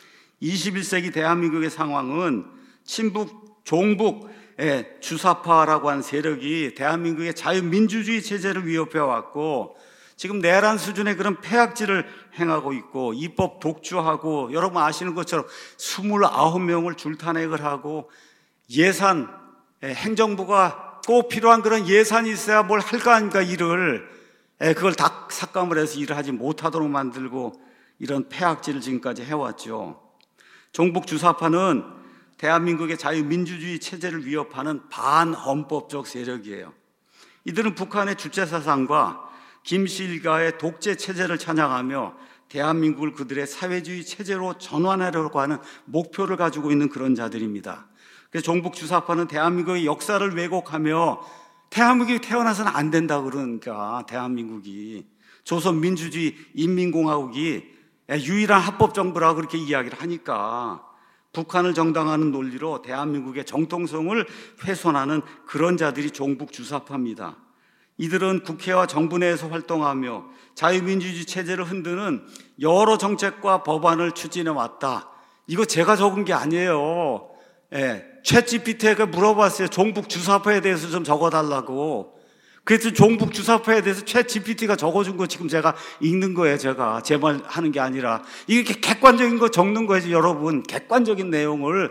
이십일 세기 대한민국의 상황은 친북, 종북, 예, 주사파라고 하는 세력이 대한민국의 자유민주주의 체제를 위협해왔고 지금 내란 수준의 그런 폐악질을 행하고 있고 입법 독주하고 여러분 아시는 것처럼 이십구 명을 줄탄핵을 하고 예산, 예, 행정부가 꼭 필요한 그런 예산이 있어야 뭘 할 거 아닙니까 일을. 예, 그걸 다 삭감을 해서 일을 하지 못하도록 만들고 이런 폐악질을 지금까지 해왔죠. 종북 주사파는 대한민국의 자유민주주의 체제를 위협하는 반헌법적 세력이에요. 이들은 북한의 주체사상과 김씨 일가의 독재 체제를 찬양하며 대한민국을 그들의 사회주의 체제로 전환하려고 하는 목표를 가지고 있는 그런 자들입니다. 그래서 종북 주사파는 대한민국의 역사를 왜곡하며 대한민국이 태어나서는 안 된다 그러니까 대한민국이 조선민주주의 인민공화국이 유일한 합법정부라고 그렇게 이야기를 하니까 북한을 정당화하는 논리로 대한민국의 정통성을 훼손하는 그런 자들이 종북 주사파입니다. 이들은 국회와 정부 내에서 활동하며 자유민주주의 체제를 흔드는 여러 정책과 법안을 추진해 왔다. 이거 제가 적은 게 아니에요. 예, 챗지피티에게 물어봤어요. 종북 주사파에 대해서 좀 적어달라고. 그래서 종북 주사파에 대해서 챗지피티가 적어준 거 지금 제가 읽는 거예요. 제가 제 말 하는 게 아니라 이렇게 객관적인 거 적는 거예요. 여러분 객관적인 내용을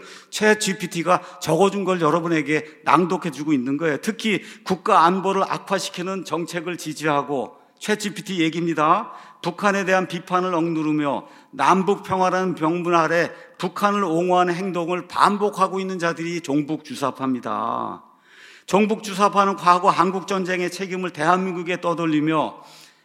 챗지피티가 적어준 걸 여러분에게 낭독해주고 있는 거예요. 특히 국가 안보를 악화시키는 정책을 지지하고 챗지피티 얘기입니다. 북한에 대한 비판을 억누르며 남북 평화라는 병문 아래 북한을 옹호하는 행동을 반복하고 있는 자들이 종북 주사파입니다. 종북 주사파는 과거 한국전쟁의 책임을 대한민국에 떠돌리며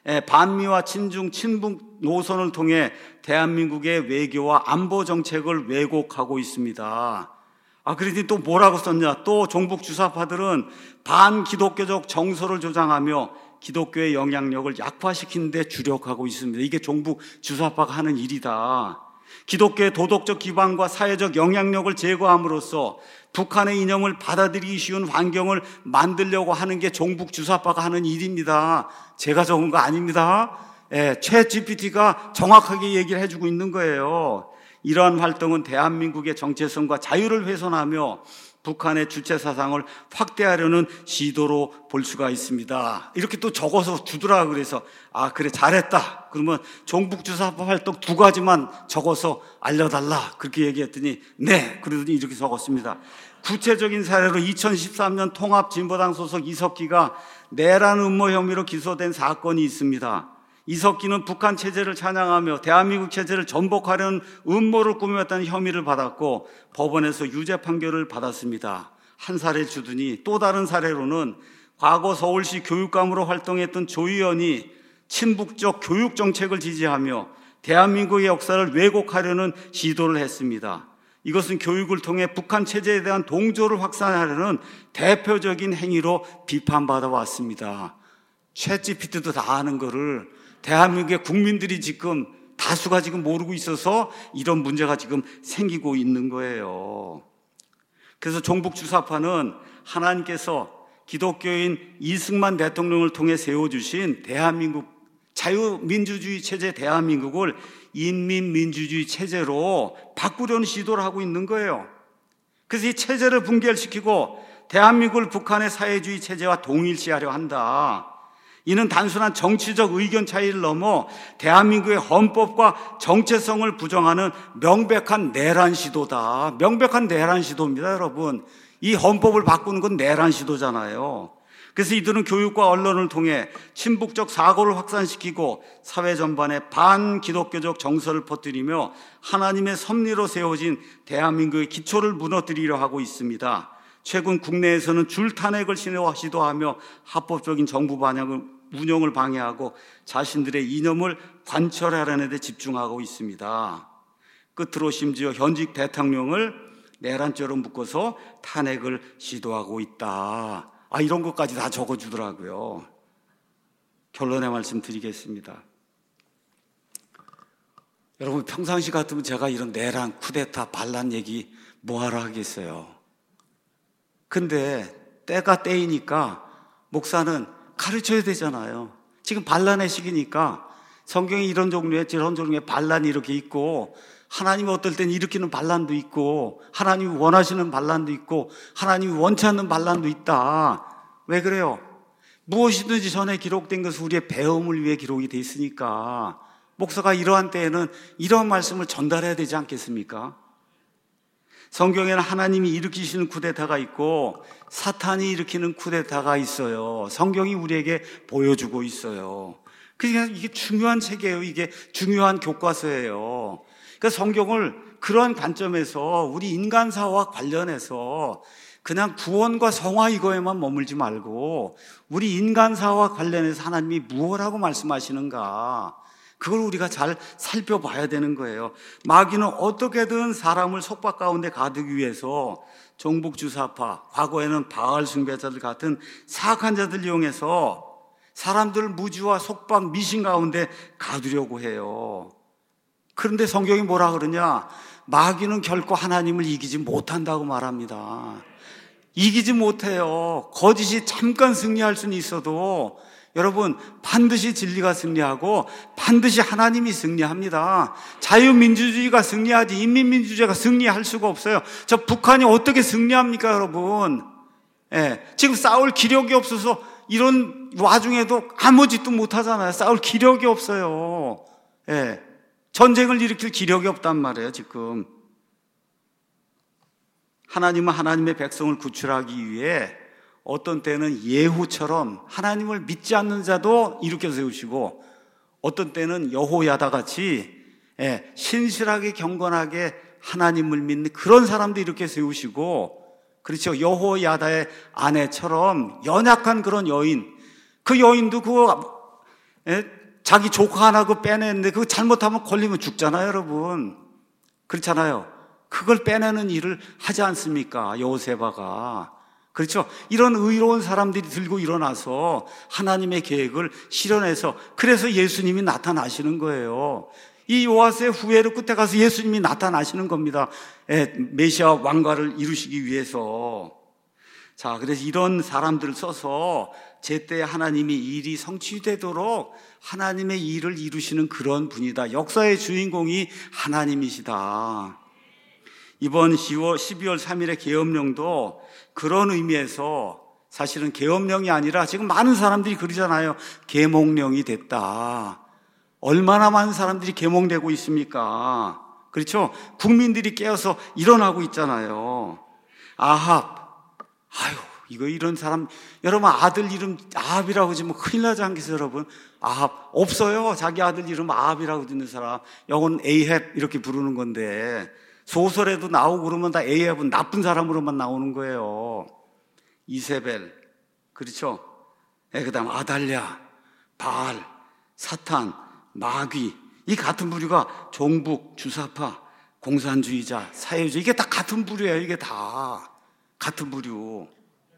반미와 친중, 친북 노선을 통해 대한민국의 외교와 안보 정책을 왜곡하고 있습니다. 아, 그러더니 또 뭐라고 썼냐? 또 종북 주사파들은 반기독교적 정서를 조장하며 기독교의 영향력을 약화시키는 데 주력하고 있습니다. 이게 종북 주사파가 하는 일이다. 기독교의 도덕적 기반과 사회적 영향력을 제거함으로써 북한의 이념을 받아들이기 쉬운 환경을 만들려고 하는 게 종북 주사파가 하는 일입니다. 제가 적은 거 아닙니다. 예, 챗지피티가 정확하게 얘기를 해주고 있는 거예요. 이러한 활동은 대한민국의 정체성과 자유를 훼손하며 북한의 주체 사상을 확대하려는 시도로 볼 수가 있습니다. 이렇게 또 적어서 주더라. 그래서 아 그래 잘했다. 그러면 종북 주사파 활동 두 가지만 적어서 알려달라. 그렇게 얘기했더니 네. 그러더니 이렇게 적었습니다. 구체적인 사례로 이천십삼 년 통합진보당 소속 이석기가 내란 음모 혐의로 기소된 사건이 있습니다. 이석기는 북한 체제를 찬양하며 대한민국 체제를 전복하려는 음모를 꾸몄다는 혐의를 받았고 법원에서 유죄 판결을 받았습니다. 한 사례 주더니 또 다른 사례로는 과거 서울시 교육감으로 활동했던 조 의원이 친북적 교육 정책을 지지하며 대한민국의 역사를 왜곡하려는 시도를 했습니다. 이것은 교육을 통해 북한 체제에 대한 동조를 확산하려는 대표적인 행위로 비판받아 왔습니다. 챗지피티도 다 아는 거를 대한민국의 국민들이 지금 다수가 지금 모르고 있어서 이런 문제가 지금 생기고 있는 거예요. 그래서 종북 주사파는 하나님께서 기독교인 이승만 대통령을 통해 세워주신 대한민국 자유민주주의 체제 대한민국을 인민민주주의 체제로 바꾸려는 시도를 하고 있는 거예요. 그래서 이 체제를 붕괴시키고 대한민국을 북한의 사회주의 체제와 동일시하려 한다. 이는 단순한 정치적 의견 차이를 넘어 대한민국의 헌법과 정체성을 부정하는 명백한 내란 시도다. 명백한 내란 시도입니다, 여러분. 이 헌법을 바꾸는 건 내란 시도잖아요. 그래서 이들은 교육과 언론을 통해 친북적 사고를 확산시키고 사회 전반에 반기독교적 정서를 퍼뜨리며 하나님의 섭리로 세워진 대한민국의 기초를 무너뜨리려 하고 있습니다. 최근 국내에서는 줄탄핵을 시도하며 합법적인 정부 반영을 운영을 방해하고 자신들의 이념을 관철하려는 데 집중하고 있습니다. 끝으로 심지어 현직 대통령을 내란죄로 묶어서 탄핵을 시도하고 있다. 아, 이런 것까지 다 적어주더라고요. 결론의 말씀 드리겠습니다. 여러분 평상시 같으면 제가 이런 내란, 쿠데타, 반란 얘기 뭐하러 하겠어요. 근데 때가 때이니까 목사는 가르쳐야 되잖아요. 지금 반란의 시기니까 성경에 이런 종류의 저런 종류의 반란이 이렇게 있고 하나님이 어떨 땐 일으키는 반란도 있고 하나님이 원하시는 반란도 있고 하나님이 원치 않는 반란도 있다. 왜 그래요? 무엇이든지 전에 기록된 것은 우리의 배움을 위해 기록이 돼 있으니까 목사가 이러한 때에는 이러한 말씀을 전달해야 되지 않겠습니까? 성경에는 하나님이 일으키시는 쿠데타가 있고 사탄이 일으키는 쿠데타가 있어요. 성경이 우리에게 보여주고 있어요. 그러니까 이게 중요한 책이에요. 이게 중요한 교과서예요. 그러니까 성경을 그러한 관점에서 우리 인간사와 관련해서 그냥 구원과 성화 이거에만 머물지 말고 우리 인간사와 관련해서 하나님이 무엇하고 말씀하시는가, 그걸 우리가 잘 살펴봐야 되는 거예요. 마귀는 어떻게든 사람을 속박 가운데 가두기 위해서 종북주사파, 과거에는 바알 숭배자들 같은 사악한 자들 이용해서 사람들을 무지와 속박, 미신 가운데 가두려고 해요. 그런데 성경이 뭐라 그러냐? 마귀는 결코 하나님을 이기지 못한다고 말합니다. 이기지 못해요. 거짓이 잠깐 승리할 수는 있어도 여러분, 반드시 진리가 승리하고 반드시 하나님이 승리합니다. 자유민주주의가 승리하지 인민민주주의가 승리할 수가 없어요. 저 북한이 어떻게 승리합니까, 여러분? 예, 지금 싸울 기력이 없어서 이런 와중에도 아무 짓도 못하잖아요. 싸울 기력이 없어요. 예, 전쟁을 일으킬 기력이 없단 말이에요, 지금. 하나님은 하나님의 백성을 구출하기 위해 어떤 때는 예후처럼 하나님을 믿지 않는 자도 일으켜 세우시고 어떤 때는 여호야다 같이 신실하게 경건하게 하나님을 믿는 그런 사람도 이렇게 세우시고, 그렇죠. 여호야다의 아내처럼 연약한 그런 여인, 그 여인도 그거 자기 조카 하나 그 빼냈는데 그거 잘못하면 걸리면 죽잖아요, 여러분. 그렇잖아요. 그걸 빼내는 일을 하지 않습니까, 여호세바가. 그렇죠. 이런 의로운 사람들이 들고 일어나서 하나님의 계획을 실현해서, 그래서 예수님이 나타나시는 거예요. 이 요아스의 후예로 끝에 가서 예수님이 나타나시는 겁니다. 메시아 왕가를 이루시기 위해서. 자, 그래서 이런 사람들을 써서 제때 하나님이 일이 성취되도록 하나님의 일을 이루시는 그런 분이다. 역사의 주인공이 하나님이시다. 이번 십이월 삼일의 계엄령도 그런 의미에서 사실은 계엄령이 아니라 지금 많은 사람들이 그러잖아요. 계몽령이 됐다. 얼마나 많은 사람들이 계몽되고 있습니까? 그렇죠? 국민들이 깨어서 일어나고 있잖아요. 아합, 아유, 이거 이런 사람, 여러분 아들 이름 아합이라고 지금 큰일 나지 않겠어요, 여러분? 아합 없어요. 자기 아들 이름 아합이라고 듣는 사람. 영어는 에이헵 이렇게 부르는 건데, 소설에도 나오고 그러면 다 에이헵은 나쁜 사람으로만 나오는 거예요. 이세벨, 그렇죠? 네, 그 다음 아달랴, 바알, 사탄, 마귀, 이 같은 부류가 종북, 주사파, 공산주의자, 사회주의, 이게 다 같은 부류예요. 이게 다 같은 부류.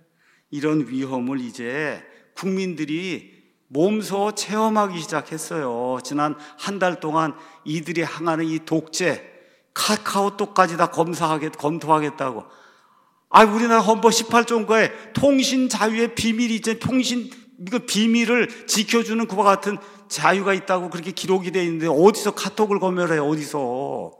이런 위험을 이제 국민들이 몸소 체험하기 시작했어요. 지난 한 달 동안 이들이 항하는 이 독재, 카카오톡까지 다 검사하겠, 검토하겠다고. 아, 우리나라 헌법 십팔 조인가에 통신 자유의 비밀이 있잖아요. 통신, 이거 비밀을 지켜주는 그와 같은 자유가 있다고 그렇게 기록이 되어 있는데 어디서 카톡을 검열해요, 어디서.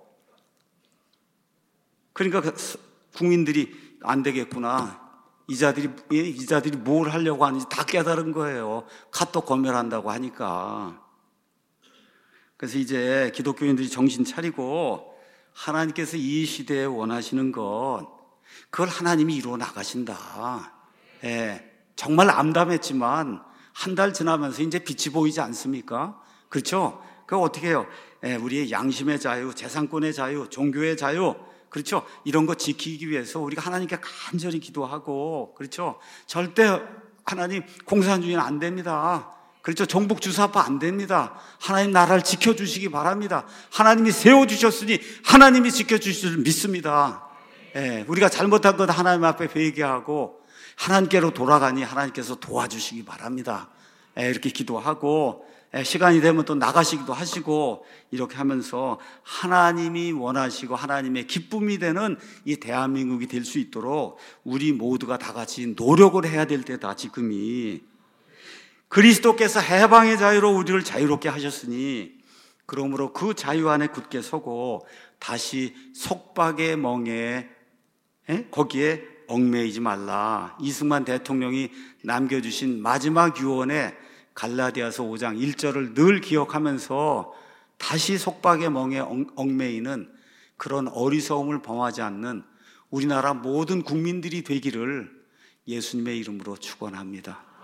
그러니까 국민들이 안 되겠구나. 이 자들이, 이 자들이 뭘 하려고 하는지 다 깨달은 거예요. 카톡 검열한다고 하니까. 그래서 이제 기독교인들이 정신 차리고 하나님께서 이 시대에 원하시는 것, 그걸 하나님이 이루어 나가신다. 예, 정말 암담했지만 한 달 지나면서 이제 빛이 보이지 않습니까? 그렇죠? 그거 어떻게 해요? 예, 우리의 양심의 자유, 재산권의 자유, 종교의 자유, 그렇죠? 이런 거 지키기 위해서 우리가 하나님께 간절히 기도하고, 그렇죠? 절대 하나님 공산주의는 안 됩니다. 그렇죠? 종북주사파 안 됩니다. 하나님 나라를 지켜주시기 바랍니다. 하나님이 세워주셨으니 하나님이 지켜주실 줄 믿습니다. 예, 우리가 잘못한 것 하나님 앞에 회개하고 하나님께로 돌아가니 하나님께서 도와주시기 바랍니다. 예, 이렇게 기도하고, 예, 시간이 되면 또 나가시기도 하시고, 이렇게 하면서 하나님이 원하시고 하나님의 기쁨이 되는 이 대한민국이 될 수 있도록 우리 모두가 다 같이 노력을 해야 될 때다, 지금이. 그리스도께서 해방의 자유로 우리를 자유롭게 하셨으니 그러므로 그 자유 안에 굳게 서고 다시 속박의 멍에 에? 거기에 얽매이지 말라. 이승만 대통령이 남겨주신 마지막 유언에 갈라디아서 오 장 일 절을 늘 기억하면서 다시 속박의 멍에 얽매이는 그런 어리석음을 범하지 않는 우리나라 모든 국민들이 되기를 예수님의 이름으로 축원합니다.